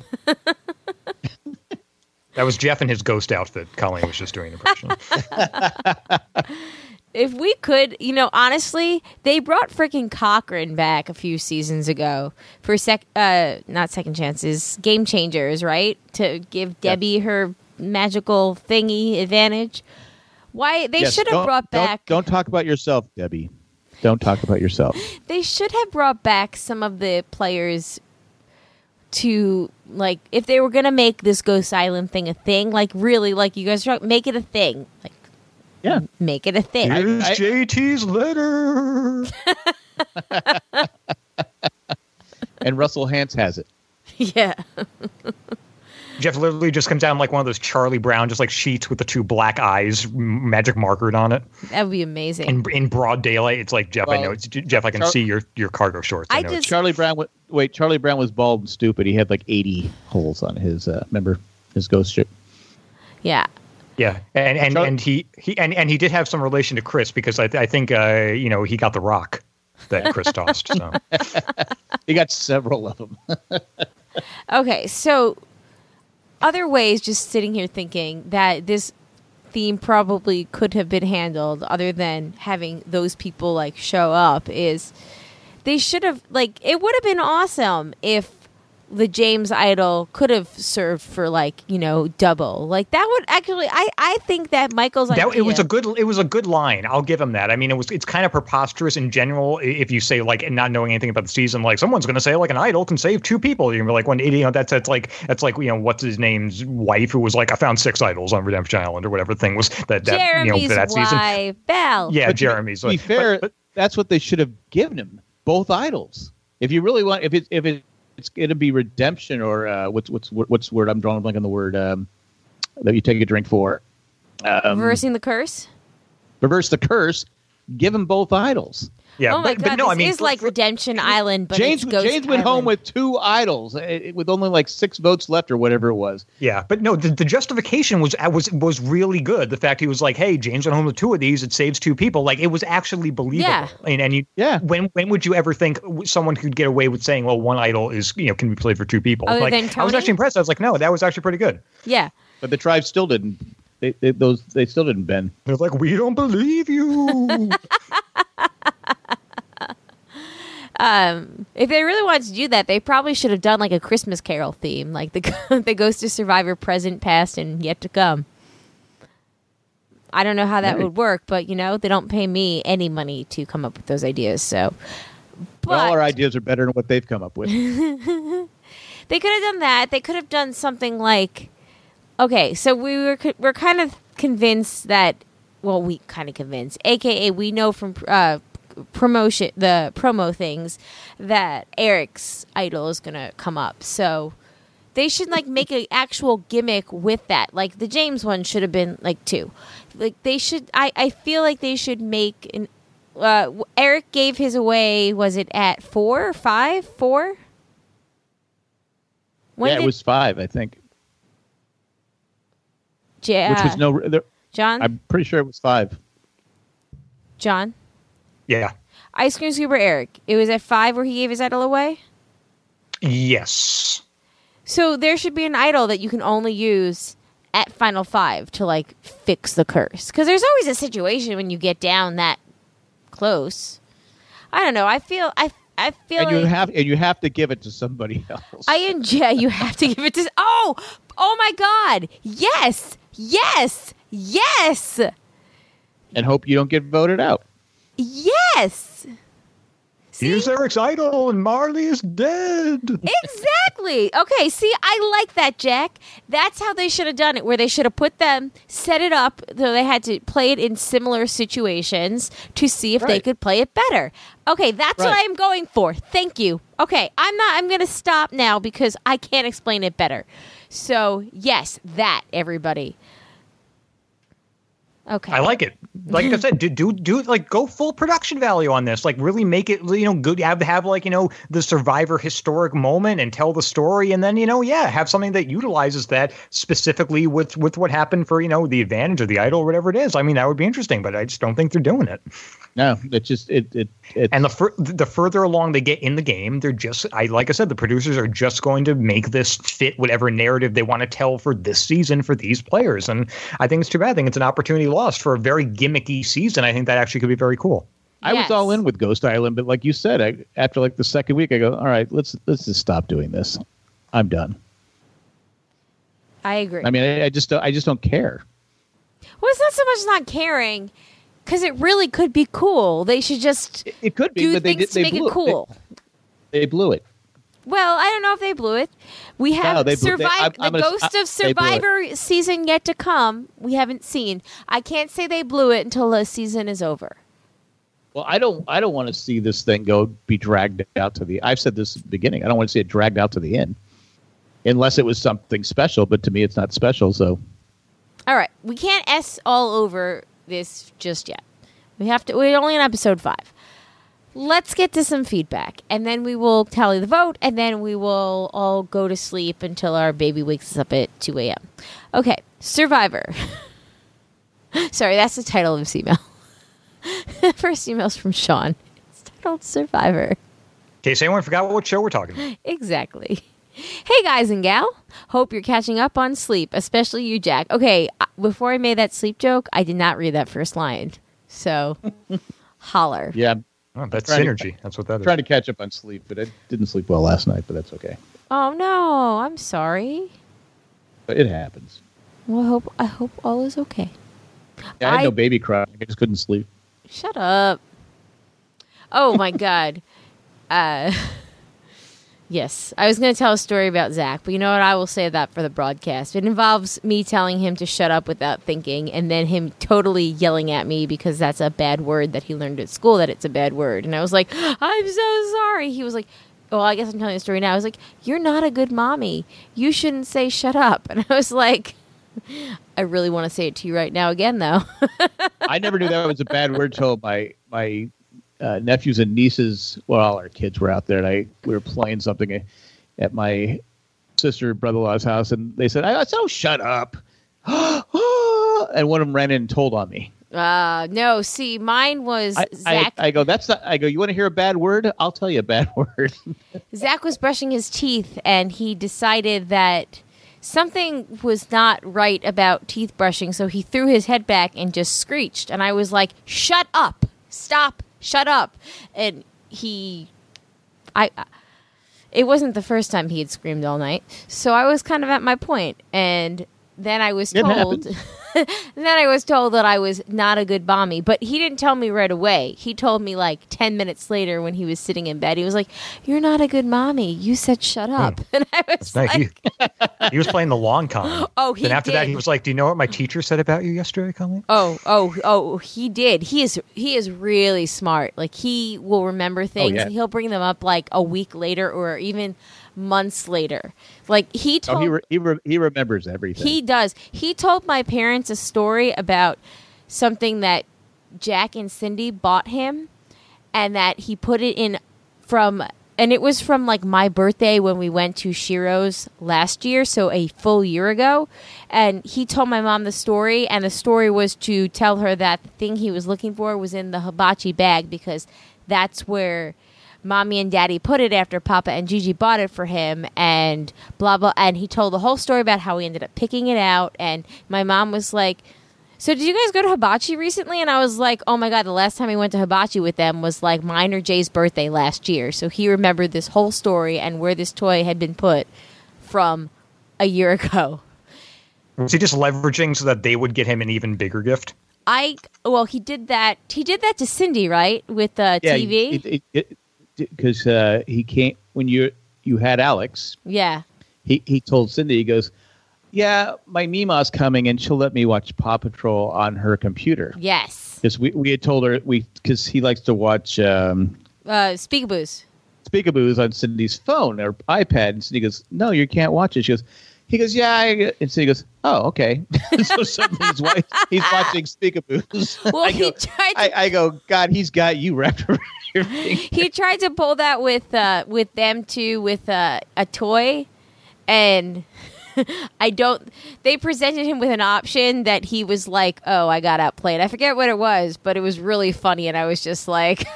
That was Jeff in his ghost outfit. Colleen was just doing an impression. If we could, honestly, they brought freaking Cochran back a few seasons ago for not second chances, game changers, right? To give Debbie her magical thingy advantage. Why they should have brought back. Don't talk about yourself, Debbie. Don't talk about yourself. They should have brought back some of the players to if they were gonna make this Ghost Island thing a thing, really, you guys make it a thing. Yeah, make it a thing. Here's JT's letter. And Russell Hantz has it. Yeah. Jeff literally just comes down like one of those Charlie Brown, just sheets with the two black eyes, magic markered on it. That would be amazing. In broad daylight, it's like, Jeff, I know. It's Jeff, I can see your cargo shorts. I know. Charlie Brown was bald and stupid. He had 80 holes on his, remember, his ghost ship. Yeah. Yeah, and he did have some relation to Chris because I think he got the rock that Chris tossed. So he got several of them. Okay, so other ways, just sitting here thinking that this theme probably could have been handled, other than having those people like show up, is they should have, like, it would have been awesome if the James Idol could have served for, like, you know, double. Like, that would actually, I think that Michael's idea. It was a good line. I'll give him that. I mean, it's kind of preposterous in general if you say, like, not knowing anything about the season, like, someone's going to say, like, an idol can save 2 people. You're like, when, you know, that's like, you know, what's his name's wife who was like, I found 6 idols on Redemption Island or whatever thing was that Jeremy's, you know, that wife, season. Belle. Yeah, but Jeremy's. To be fair, but that's what they should have given him. Both idols. If you really want, if it's going to be redemption or what's word? I'm drawing a blank on the word that you take a drink for. Reversing the curse. Reverse the curse. Give them both idols. Yeah, oh my God, but no, this I mean, is like Redemption Island, but James it's Ghost went Island. home with 2 idols with only like 6 votes left or whatever it was. yeah, but no, the justification was really good. The fact he was like, hey, James went home with 2 of these, it saves 2 people. Like, it was actually believable. Yeah. And you, Yeah. When would you ever think someone could get away with saying, well, one idol is, you know, can be played for 2 people? Other like, than I was Tony? actually impressed. I was like, no, that was actually pretty good. Yeah. But the tribe still didn't. They still didn't bend. They're like, we don't believe you. If they really wanted to do that, they probably should have done like a Christmas Carol theme, like the Ghost of Survivor, present, past, and yet to come. I don't know how that would work, but, you know, they don't pay me any money to come up with those ideas. So, But all our ideas are better than what they've come up with. They could have done that. They could have done something like, okay, so we're kind of convinced that, well, we kind of convinced, AKA we know from promotion, the promo things, that Eric's idol is going to come up. So they should like make an actual gimmick with that. Like the James one should have been like 2. Like they should, I feel like they should make an, Eric gave his away, was it at 4 or 5? 4? It was 5, I think. Which was John? I'm pretty sure it was 5. John? Yeah. Ice Cream Scuba Eric. It was at 5 where he gave his idol away? Yes. So there should be an idol that you can only use at Final 5 to, like, fix the curse. Because there's always a situation when you get down that close. I don't know. I feel And like... you have to give it to somebody else. You have to give it to... Oh my God. Yes. And hope you don't get voted out. Yes. See? Here's Eric's idol, and Marley is dead. Exactly. Okay, see, I like that, Jack. That's how they should have done it, where they should have put them, set it up, so they had to play it in similar situations to see if they could play it better. Okay, that's what I'm going for. Thank you. Okay, I'm going to stop now because I can't explain it better. So, yes, that, everybody. Okay. I like it. Like I said, do like go full production value on this. Like really make it, you know, good. Have like, you know, the Survivor historic moment and tell the story, and then, you know, have something that utilizes that specifically with what happened for, you know, the advantage of the idol or whatever it is. I mean, that would be interesting, but I just don't think they're doing it. No, it's just it. And the further along they get in the game, they're just like I said, the producers are just going to make this fit whatever narrative they want to tell for this season for these players. And I think it's too bad. I think it's an opportunity lost for a very gimmicky season. I think that actually could be very cool. I was all in with Ghost Island, but like you said, after like the second week, I go, all right, let's just stop doing this. I'm done. I agree. I mean, I just don't care. Well, it's not so much not caring, because it really could be cool. They should just It could be, do but things to make it cool. They blew it. Well, I don't know if they blew it. We have they blew- the Ghost of Survivor season yet to come. We haven't seen. I can't say they blew it until the season is over. Well, I don't want to see this thing be dragged out to the. I've said this at the beginning. I don't want to see it dragged out to the end, unless it was something special. But to me, it's not special. So, all right, we can't S all over this just yet. We have to. We're only in episode 5. Let's get to some feedback, and then we will tally the vote, and then we will all go to sleep until our baby wakes us up at 2 a.m. Okay, Survivor. Sorry, that's the title of this email. First email's from Sean. It's titled Survivor. In case anyone forgot what show we're talking about. Exactly. Hey, guys and gal. Hope you're catching up on sleep, especially you, Jack. Okay, before I made that sleep joke, I did not read that first line. So, holler. Yeah. Oh, that's synergy. That's what that is. Trying to catch up on sleep, but I didn't sleep well last night, but that's okay. Oh, no. I'm sorry. But it happens. Well, I hope all is okay. Yeah, I had no baby crying. I just couldn't sleep. Shut up. Oh, my God. Yes, I was going to tell a story about Zach, but you know what? I will save that for the broadcast. It involves me telling him to shut up without thinking, and then him totally yelling at me because that's a bad word that he learned at school, that it's a bad word. And I was like, I'm so sorry. He was like, well, I guess I'm telling the story now. I was like, you're not a good mommy. You shouldn't say shut up. And I was like, I really want to say it to you right now again, though. I never knew that was a bad word till my nephews and nieces, well, all our kids were out there, and we were playing something at my sister brother-in-law's house, and they said, "I said, oh, shut up," and one of them ran in and told on me. No, see, mine was Zach. I go, that's not. I go, you want to hear a bad word? I'll tell you a bad word. Zach was brushing his teeth, and he decided that something was not right about teeth brushing, so he threw his head back and just screeched, and I was like, "Shut up! Stop! Shut up!" And it wasn't the first time he had screamed all night, so I was kind of at my point, and then I was told that I was not a good mommy, but he didn't tell me right away. He told me like 10 minutes later when he was sitting in bed. He was like, "You're not a good mommy. You said shut up." And I was like... He was playing the long con. Oh, he did. Then after that, he was like, "Do you know what my teacher said about you yesterday, Colleen?" Oh, he did. He is really smart. Like, he will remember things. Oh, yeah. He'll bring them up like a week later or even months later. Like, he told... he remembers everything. He does. He told my parents a story about something that Jack and Cindy bought him, and that he put it in and it was from like my birthday when we went to Shiro's last year, so a full year ago. And he told my mom the story, and the story was to tell her that the thing he was looking for was in the hibachi bag, because that's where Mommy and Daddy put it after Papa and Gigi bought it for him, and blah, blah. And he told the whole story about how he ended up picking it out. And my mom was like, "So did you guys go to Hibachi recently?" And I was like, oh my God, the last time we went to Hibachi with them was like mine or Jay's birthday last year. So he remembered this whole story and where this toy had been put from a year ago. Was he just leveraging so that they would get him an even bigger gift? He did that. He did that to Cindy, right? With the TV? Because he can't, when you had Alex. Yeah. He told Cindy, he goes, "Yeah, my Mima's coming and she'll let me watch Paw Patrol on her computer." Yes. Because we had told her, because he likes to watch Speakaboos on Cindy's phone or iPad. And Cindy goes, "No, you can't watch it." He goes, "Yeah." And Cindy goes, "Oh, okay." So suddenly he's watching Speakaboos. Well, I go, "God, he's got you wrapped around your finger." He tried to pull that with them too, with a toy, and they presented him with an option that he was like, "Oh, I got outplayed." I forget what it was, but it was really funny, and I was just like,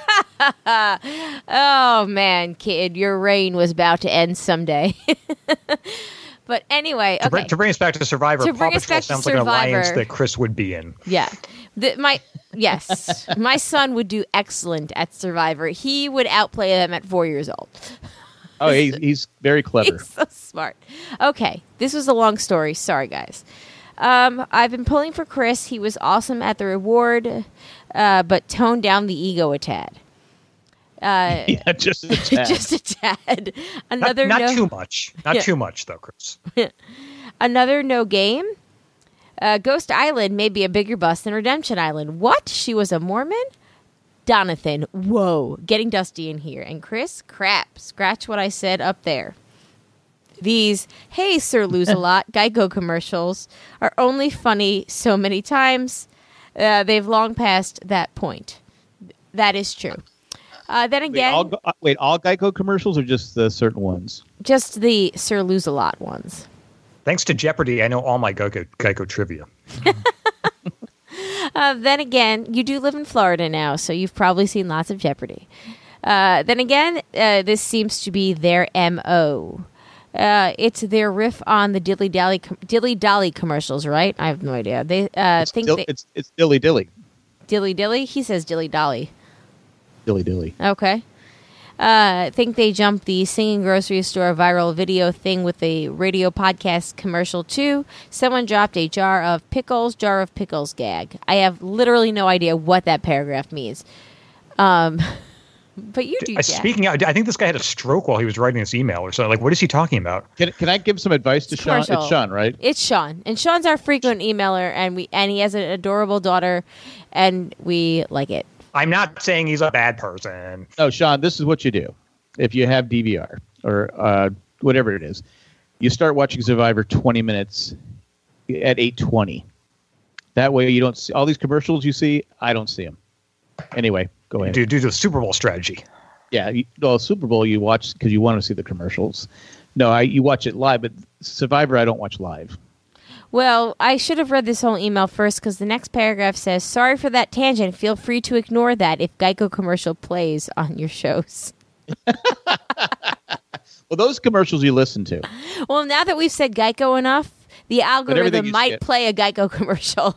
"Oh man, kid, your reign was about to end someday." But anyway, okay. To bring us back to Survivor, Paw Patrol sounds like an alliance that Chris would be in. Yeah. Yes. My son would do excellent at Survivor. He would outplay them at 4 years old. Oh, he's very clever. He's so smart. Okay. This was a long story. Sorry, guys. I've been pulling for Chris. He was awesome at the reward, but toned down the ego a tad. Yeah, just a tad. Just a tad. Not too much. Not too much, though, Chris. Another no game. Ghost Island may be a bigger bust than Redemption Island. What? She was a Mormon? Donathan. Whoa. Getting dusty in here. And Chris? Crap. Scratch what I said up there. These, "Hey, Sir Lose-A-Lot" Geico commercials are only funny so many times. They've long passed that point. That is true. Then again... all Geico commercials or just the certain ones? Just the Sir Lose-A-Lot ones. Thanks to Jeopardy, I know all my Geico trivia. Then again, you do live in Florida now, so you've probably seen lots of Jeopardy. Then again, this seems to be their M.O. It's their riff on the Dilly Dally commercials, right? I have no idea. They it's Dilly Dilly. Dilly Dilly. He says Dilly Dolly. Dilly Dilly. Okay. Think they jumped the singing grocery store viral video thing with a radio podcast commercial too. Someone dropped a jar of pickles gag. I have literally no idea what that paragraph means. But you do, Jack. Speaking of, I think this guy had a stroke while he was writing this email or something. Like, what is he talking about? Can I give some advice to Sean? It's Sean, right? It's Sean. And Sean's our frequent emailer, and he has an adorable daughter, and we like it. I'm not saying he's a bad person. No, Sean, this is what you do. If you have DVR or whatever it is, you start watching Survivor 20 minutes at 8:20. That way you don't see all these commercials you see. I don't see them. Anyway, go ahead. Do the Super Bowl strategy. Yeah, Super Bowl you watch because you want to see the commercials. No, you watch it live, but Survivor I don't watch live. Well, I should have read this whole email first because the next paragraph says, sorry for that tangent. Feel free to ignore that if Geico commercial plays on your shows. Well, those commercials you listen to. Well, now that we've said Geico enough, the algorithm might play a Geico commercial.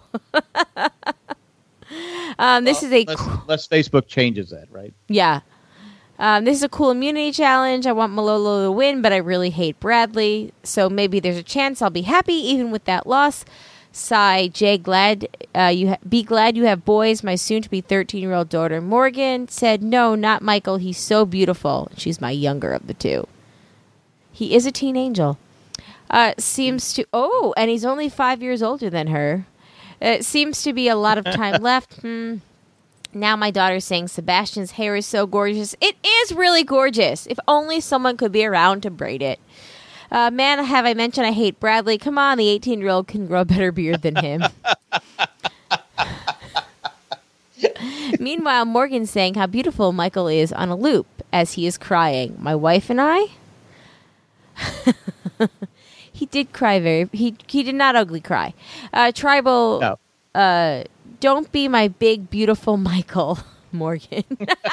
This is unless Facebook changes that, right? Yeah. This is a cool immunity challenge. I want Malolo to win, but I really hate Bradley. So maybe there's a chance I'll be happy even with that loss. Sigh, Jay, be glad you have boys. My soon-to-be 13-year-old daughter, Morgan, said, no, not Michael. He's so beautiful. She's my younger of the two. He is a teen angel. And he's only 5 years older than her. It seems to be a lot of time left. Now my daughter's saying Sebastian's hair is so gorgeous. It is really gorgeous. If only someone could be around to braid it. Man, have I mentioned I hate Bradley? Come on, the 18-year-old can grow a better beard than him. Meanwhile, Morgan's saying how beautiful Michael is on a loop as he is crying. My wife and I? He did cry he did not ugly cry. Tribal... No. Don't be my big, beautiful Michael, Morgan.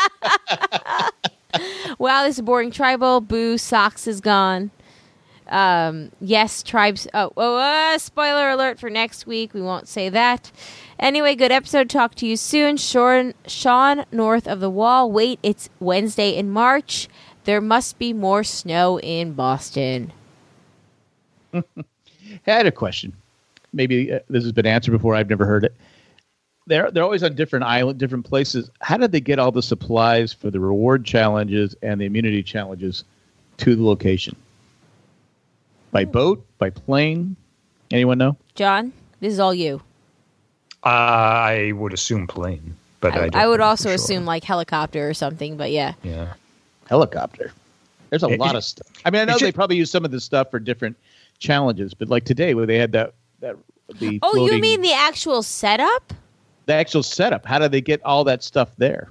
Wow, this is boring. Tribal. Boo, Socks is gone. Yes, Tribes. Spoiler alert for next week. We won't say that. Anyway, good episode. Talk to you soon. Sean, north of the wall. Wait, it's Wednesday in March. There must be more snow in Boston. I had a question. Maybe this has been answered before. I've never heard it. They're always on different islands, different places. How did they get all the supplies for the reward challenges and the immunity challenges to the location? By boat? By plane? Anyone know? John, this is all you. I would assume plane, but I would also assume like helicopter or something. But yeah, helicopter. There's a lot of stuff. I mean, I know they probably use some of this stuff for different challenges, but like today where they had the you mean the actual setup? The actual setup. How do they get all that stuff there?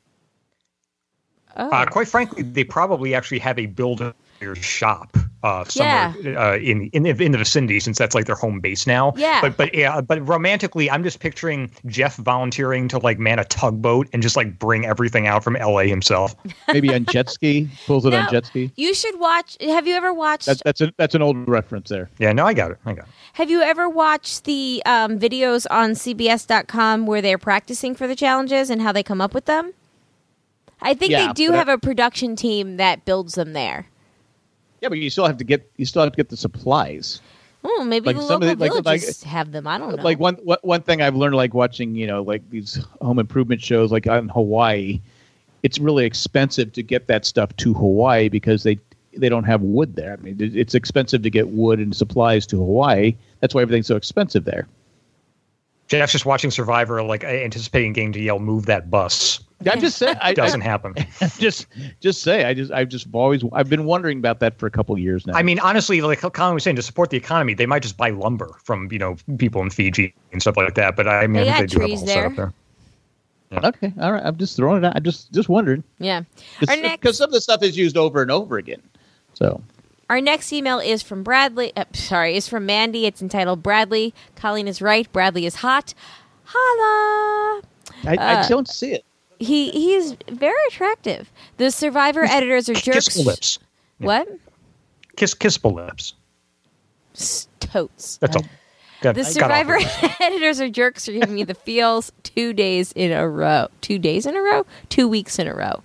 Quite frankly, they probably actually have a builder shop somewhere in the vicinity, since that's like their home base now. Yeah. But romantically, I'm just picturing Jeff volunteering to like man a tugboat and just like bring everything out from LA himself. Maybe on jet ski. Pulls it on jet ski. You should watch. Have you ever watched? That's an old reference there. Yeah. No, I got it. Have you ever watched the videos on CBS.com where they're practicing for the challenges and how they come up with them? I think they do have a production team that builds them there. Yeah, but you still have to get the supplies. Oh, maybe the local villages have them. I don't know. Like one thing I've learned, like watching, like these home improvement shows, like on Hawaii, it's really expensive to get that stuff to Hawaii because they don't have wood there. I mean, it's expensive to get wood and supplies to Hawaii. That's why everything's so expensive there. Jeff's just watching Survivor, like anticipating getting to yell, "Move that bus." I'm just saying, it doesn't happen. Just say, I've been wondering about that for a couple of years now. I mean, honestly, like Colin was saying, to support the economy, they might just buy lumber from people in Fiji and stuff like that. But I mean, I think they do have a whole setup there. Yeah. Okay, all right. I'm just throwing it out. I'm just wondering. Yeah, because some of the stuff is used over and over again. So. Our next email is from Bradley. Is from Mandy. It's entitled "Bradley." Colleen is right. Bradley is hot. Holla! I don't see it. He is very attractive. The Survivor editors are jerks. Kiss the lips. What? kissable lips. Totes. That's all. The Survivor editors are jerks for giving me the feels 2 days in a row. 2 days in a row? 2 weeks in a row.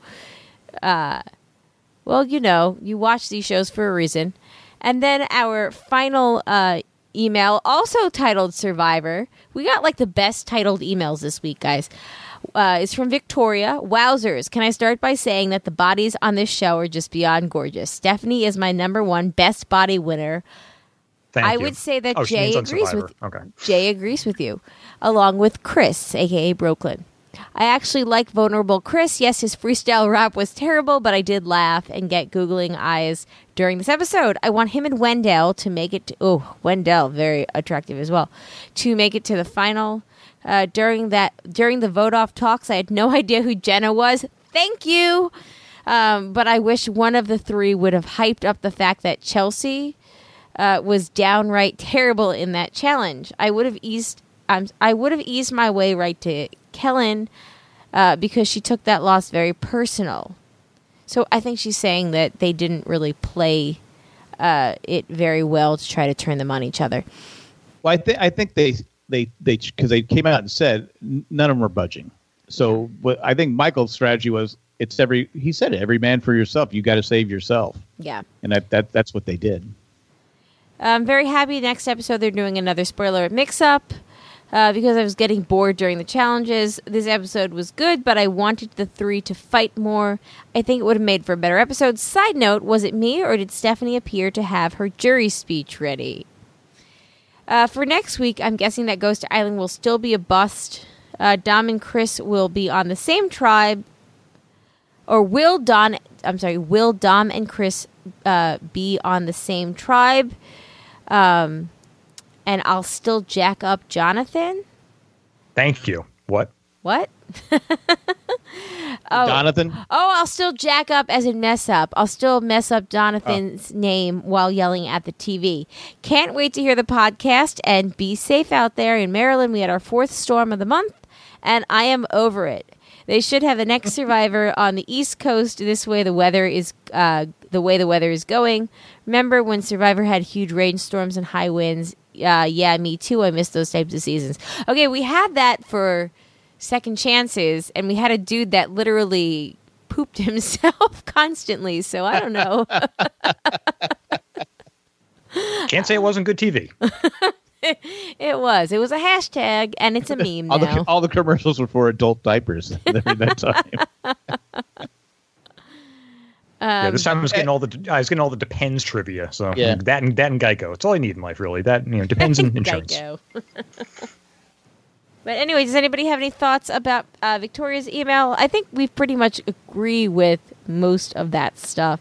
Well, you watch these shows for a reason. And then our final email, also titled Survivor. We got like the best titled emails this week, guys. It's from Victoria. Wowzers. Can I start by saying that the bodies on this show are just beyond gorgeous? Stephanie is my #1 best body winner. I would say that Jay agrees with you, along with Chris, a.k.a. Brooklyn. I actually like Vulnerable Chris. Yes, his freestyle rap was terrible, but I did laugh and get googling eyes during this episode. I want him and Wendell to make it Wendell, very attractive as well, to make it to the final. During the vote-off talks, I had no idea who Jenna was. Thank you! But I wish one of the three would have hyped up the fact that Chelsea was downright terrible in that challenge. I would have eased my way right to Kellen because she took that loss very personal. So I think she's saying that they didn't really play it very well to try to turn them on each other. Well, I think they because they came out and said none of them are budging. So I think Michael's strategy was he said it, every man for yourself. You got to save yourself. Yeah, and that's what they did. I'm very happy next episode they're doing another spoiler mix-up because I was getting bored during the challenges. This episode was good, but I wanted the three to fight more. I think it would have made for a better episode. Side note, was it me or did Stephanie appear to have her jury speech ready? For next week, I'm guessing that Ghost Island will still be a bust. Dom and Chris will be on the same tribe. Or will Dom and Chris be on the same tribe? And I'll still jack up Jonathan. Thank you. What? Jonathan? I'll still jack up as in mess up. I'll still mess up Jonathan's name while yelling at the TV. Can't wait to hear the podcast and be safe out there. In Maryland, we had our 4th storm of the month, and I am over it. They should have the next Survivor on the East Coast. This way the weather is going. Remember when Survivor had huge rainstorms and high winds? Yeah, me too. I miss those types of seasons. Okay, we had that for Second Chances, and we had a dude that literally pooped himself constantly, so I don't know. Can't say it wasn't good TV. It was a hashtag, and it's a meme now. All the commercials were for adult diapers during that time. This time I was getting all the Depends trivia. So yeah. that and Geico. It's all I need in life, really. That Depends and insurance. Geico. But anyway, does anybody have any thoughts about Victoria's email? I think we pretty much agree with most of that stuff.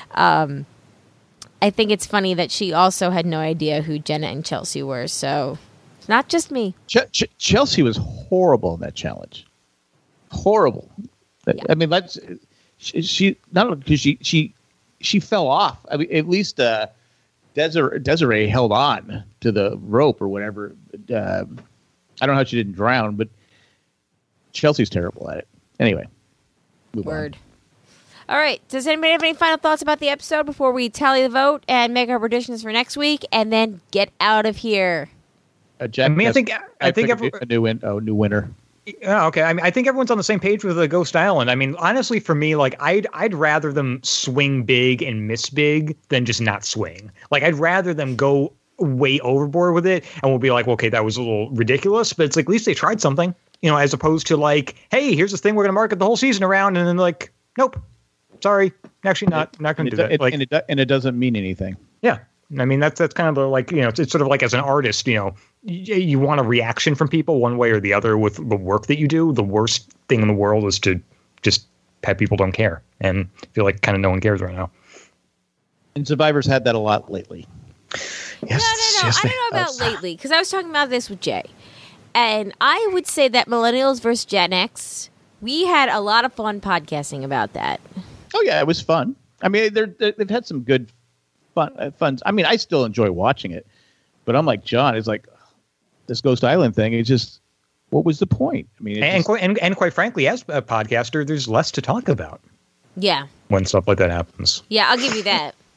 I think it's funny that she also had no idea who Jenna and Chelsea were, so it's not just me. Chelsea was horrible in that challenge. Horrible. Yeah. I mean, she not only because she fell off. I mean, at least Desiree held on to the rope or whatever. I don't know how she didn't drown, but Chelsea's terrible at it. Anyway, word. All right. Does anybody have any final thoughts about the episode before we tally the vote and make our predictions for next week and then get out of here? Jack, I think a new winner. Oh, okay. I mean, I think everyone's on the same page with the Ghost Island. I mean, honestly, for me, like I'd rather them swing big and miss big than just not swing. Like I'd rather them go way overboard with it, and we'll be like, well, okay, that was a little ridiculous, but it's like at least they tried something, as opposed to like, hey, here's this thing we're going to market the whole season around, and then like, nope, sorry, actually not going to do that. And it doesn't mean anything. Yeah. I mean, that's kind of like, it's sort of like as an artist, you want a reaction from people one way or the other with the work that you do. The worst thing in the world is to just have people don't care, and I feel like kind of no one cares right now. And Survivor's had that a lot lately. Yes, no. Yes, I don't know about lately, because I was talking about this with Jay. And I would say that Millennials versus Gen X, we had a lot of fun podcasting about that. Oh, yeah, it was fun. I mean, they've had some good fun. I mean, I still enjoy watching it. But I'm like John, it's like this Ghost Island thing. It's just, what was the point? I mean, and quite frankly, as a podcaster, there's less to talk about. Yeah. When stuff like that happens. Yeah, I'll give you that.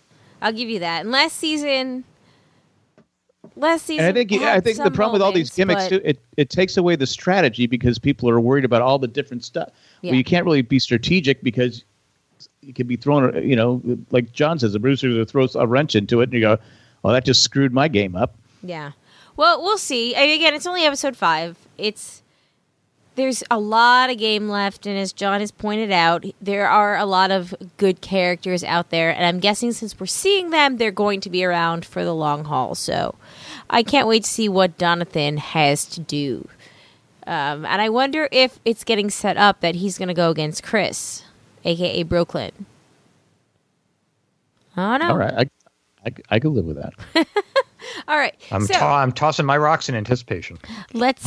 I'll give you that. And last season. And I think the problem with all these gimmicks too, it takes away the strategy because people are worried about all the different stuff. Yeah. Well, you can't really be strategic because you can be thrown, like John says, the producer throws a wrench into it, and you go, "Well, that just screwed my game up." Yeah. Well, we'll see. And again, it's only episode 5. There's a lot of game left, and as John has pointed out, there are a lot of good characters out there, and I'm guessing since we're seeing them, they're going to be around for the long haul. So I can't wait to see what Donathan has to do. And I wonder if it's getting set up that he's going to go against Chris, a.k.a. Brooklyn. I don't know. All right. I could live with that. All right. I'm tossing my rocks in anticipation. Let's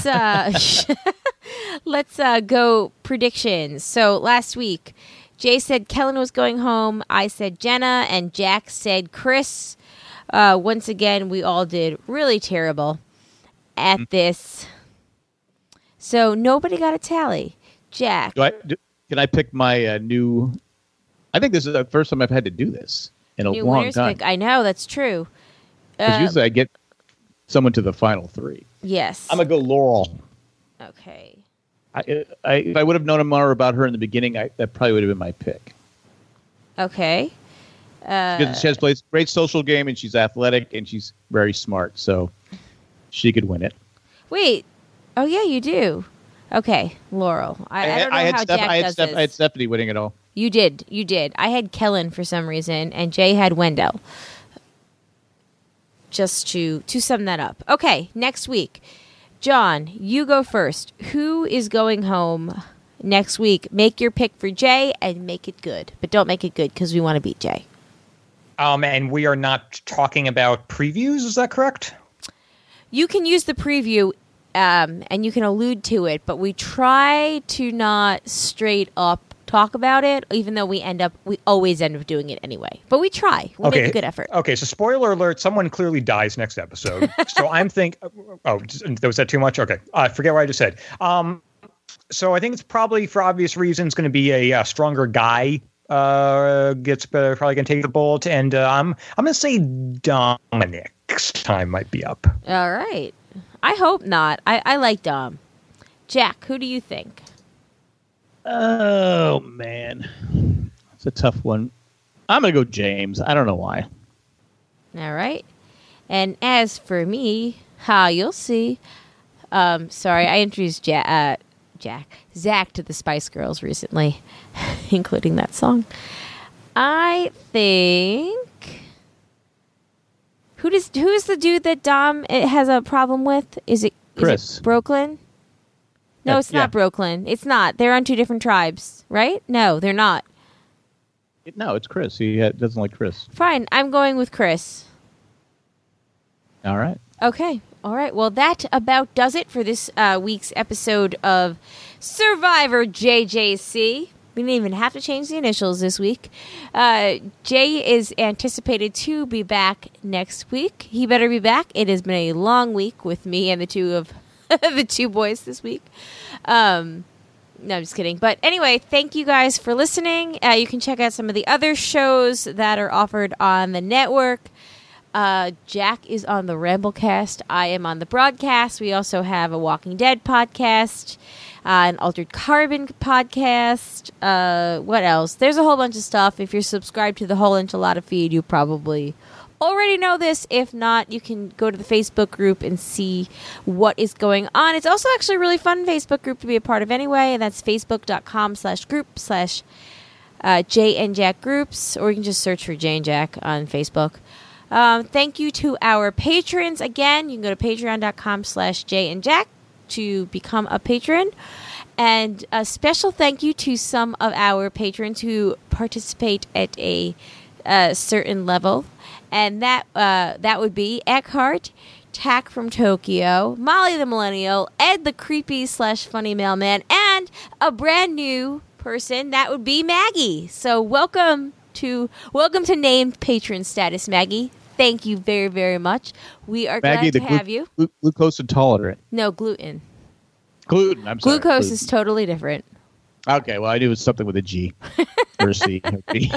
go predictions. So last week, Jay said Kellen was going home. I said Jenna, and Jack said Chris. Once again, we all did really terrible at this. So nobody got a tally. Jack. Can I pick my new... I think this is the first time I've had to do this in a long time. Pick. I know, that's true. Because usually I get someone to the final 3. Yes. I'm going to go Laurel. Okay. If I would have known more about her in the beginning, that probably would have been my pick. Okay. Because she has played a great social game, and she's athletic, and she's very smart, so she could win it. Wait. Oh, yeah, you do. Okay, Laurel. I don't know how Jack does this. I had Stephanie winning it all. You did. I had Kellen for some reason, and Jay had Wendell. Just to sum that up. Okay, next week. John, you go first. Who is going home next week? Make your pick for Jay and make it good. But don't make it good because we want to beat Jay. And we are not talking about previews, is that correct? You can use the preview and you can allude to it, but we try to not straight up talk about it, even though we always end up doing it anyway. But we try. We'll make a good effort. Okay, so spoiler alert, someone clearly dies next episode. So I'm thinking, was that too much? Okay, I forget what I just said. So I think it's probably, for obvious reasons, going to be a stronger guy probably going to take the bullet. And I'm going to say Dominic's time might be up. All right. I hope not. I like Dom. Jack, who do you think? Oh, man. It's a tough one. I'm going to go James. I don't know why. All right. And as for me, you'll see. Sorry, I introduced Zach to the Spice Girls recently, including that song. I think... Who is the dude that Dom has a problem with? Is it Brooklyn? No, it's not Brooklyn. It's not. They're on 2 different tribes, right? No, they're not. No, it's Chris. He doesn't like Chris. Fine. I'm going with Chris. All right. Okay. All right. Well, that about does it for this week's episode of Survivor JJC. We didn't even have to change the initials this week. Jay is anticipated to be back next week. He better be back. It has been a long week with me and the two boys this week. No, I'm just kidding. But anyway, thank you guys for listening. You can check out some of the other shows that are offered on the network. Jack is on the Ramblecast. I am on the Broadcast. We also have a Walking Dead podcast, an Altered Carbon podcast. What else? There's a whole bunch of stuff. If you're subscribed to the Whole Enchilada feed, you probably already know this. If not, you can go to the Facebook group and see what is going on. It's also actually a really fun Facebook group to be a part of anyway, and that's facebook.com/group/Jay and Jack groups, or you can just search for Jay and Jack on Facebook. Thank you to our patrons. Again, you can go to patreon.com/Jay and Jack to become a patron. And a special thank you to some of our patrons who participate at a certain level. And that would be Eckhart, Tack from Tokyo, Molly the Millennial, Ed the Creepy/Funny Mailman, and a brand new person. That would be Maggie. So welcome to named patron status, Maggie. Thank you very, very much. We are Maggie, glad to have you. Glucose intolerant. No, gluten. Gluten, I'm sorry. Glucose is totally different. Okay, well, I knew it was something with a G. Or a C.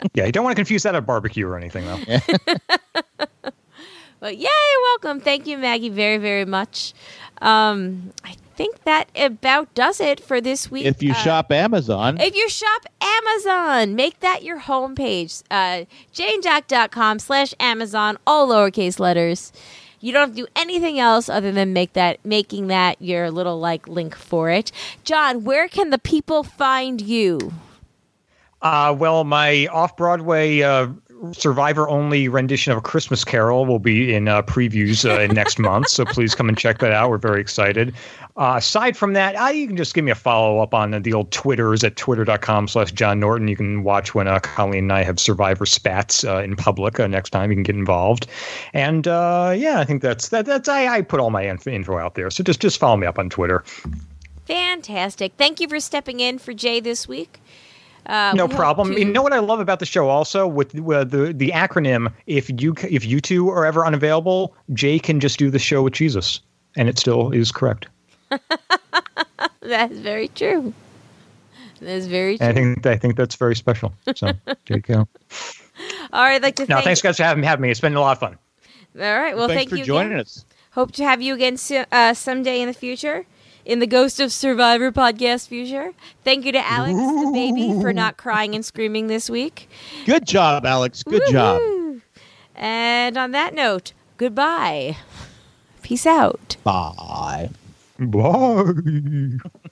Yeah, you don't want to confuse that at barbecue or anything, though. Well, yay, welcome. Thank you, Maggie, very, very much. I think that about does it for this week. If you shop Amazon. If you shop Amazon, make that your homepage. JaneDoc.com/Amazon, all lowercase letters. You don't have to do anything else other than making that your little link for it. John, where can the people find you? Well, my off-Broadway Survivor-only rendition of A Christmas Carol will be in previews next month, so please come and check that out. We're very excited. Aside from that, you can just give me a follow-up on the old Twitters at twitter.com/John Norton. You can watch when Colleen and I have Survivor spats in public next time. You can get involved. And, I think that's I put all my info out there, so just follow me up on Twitter. Fantastic. Thank you for stepping in for Jay this week. No problem. You know what I love about the show also with the acronym. If you two are ever unavailable, Jay can just do the show with Jesus, and it still is correct. That is very true. That is very true. And I think that's very special. So there you go. All right, I'd like to thanks guys for having me. It's been a lot of fun. All right. Well, thanks thank you for joining again. us. Hope to have you again someday in the future. In the Ghost of Survivor podcast future. Thank you to Alex, the baby, for not crying and screaming this week. Good job, Alex. Good job. And on that note, goodbye. Peace out. Bye. Bye.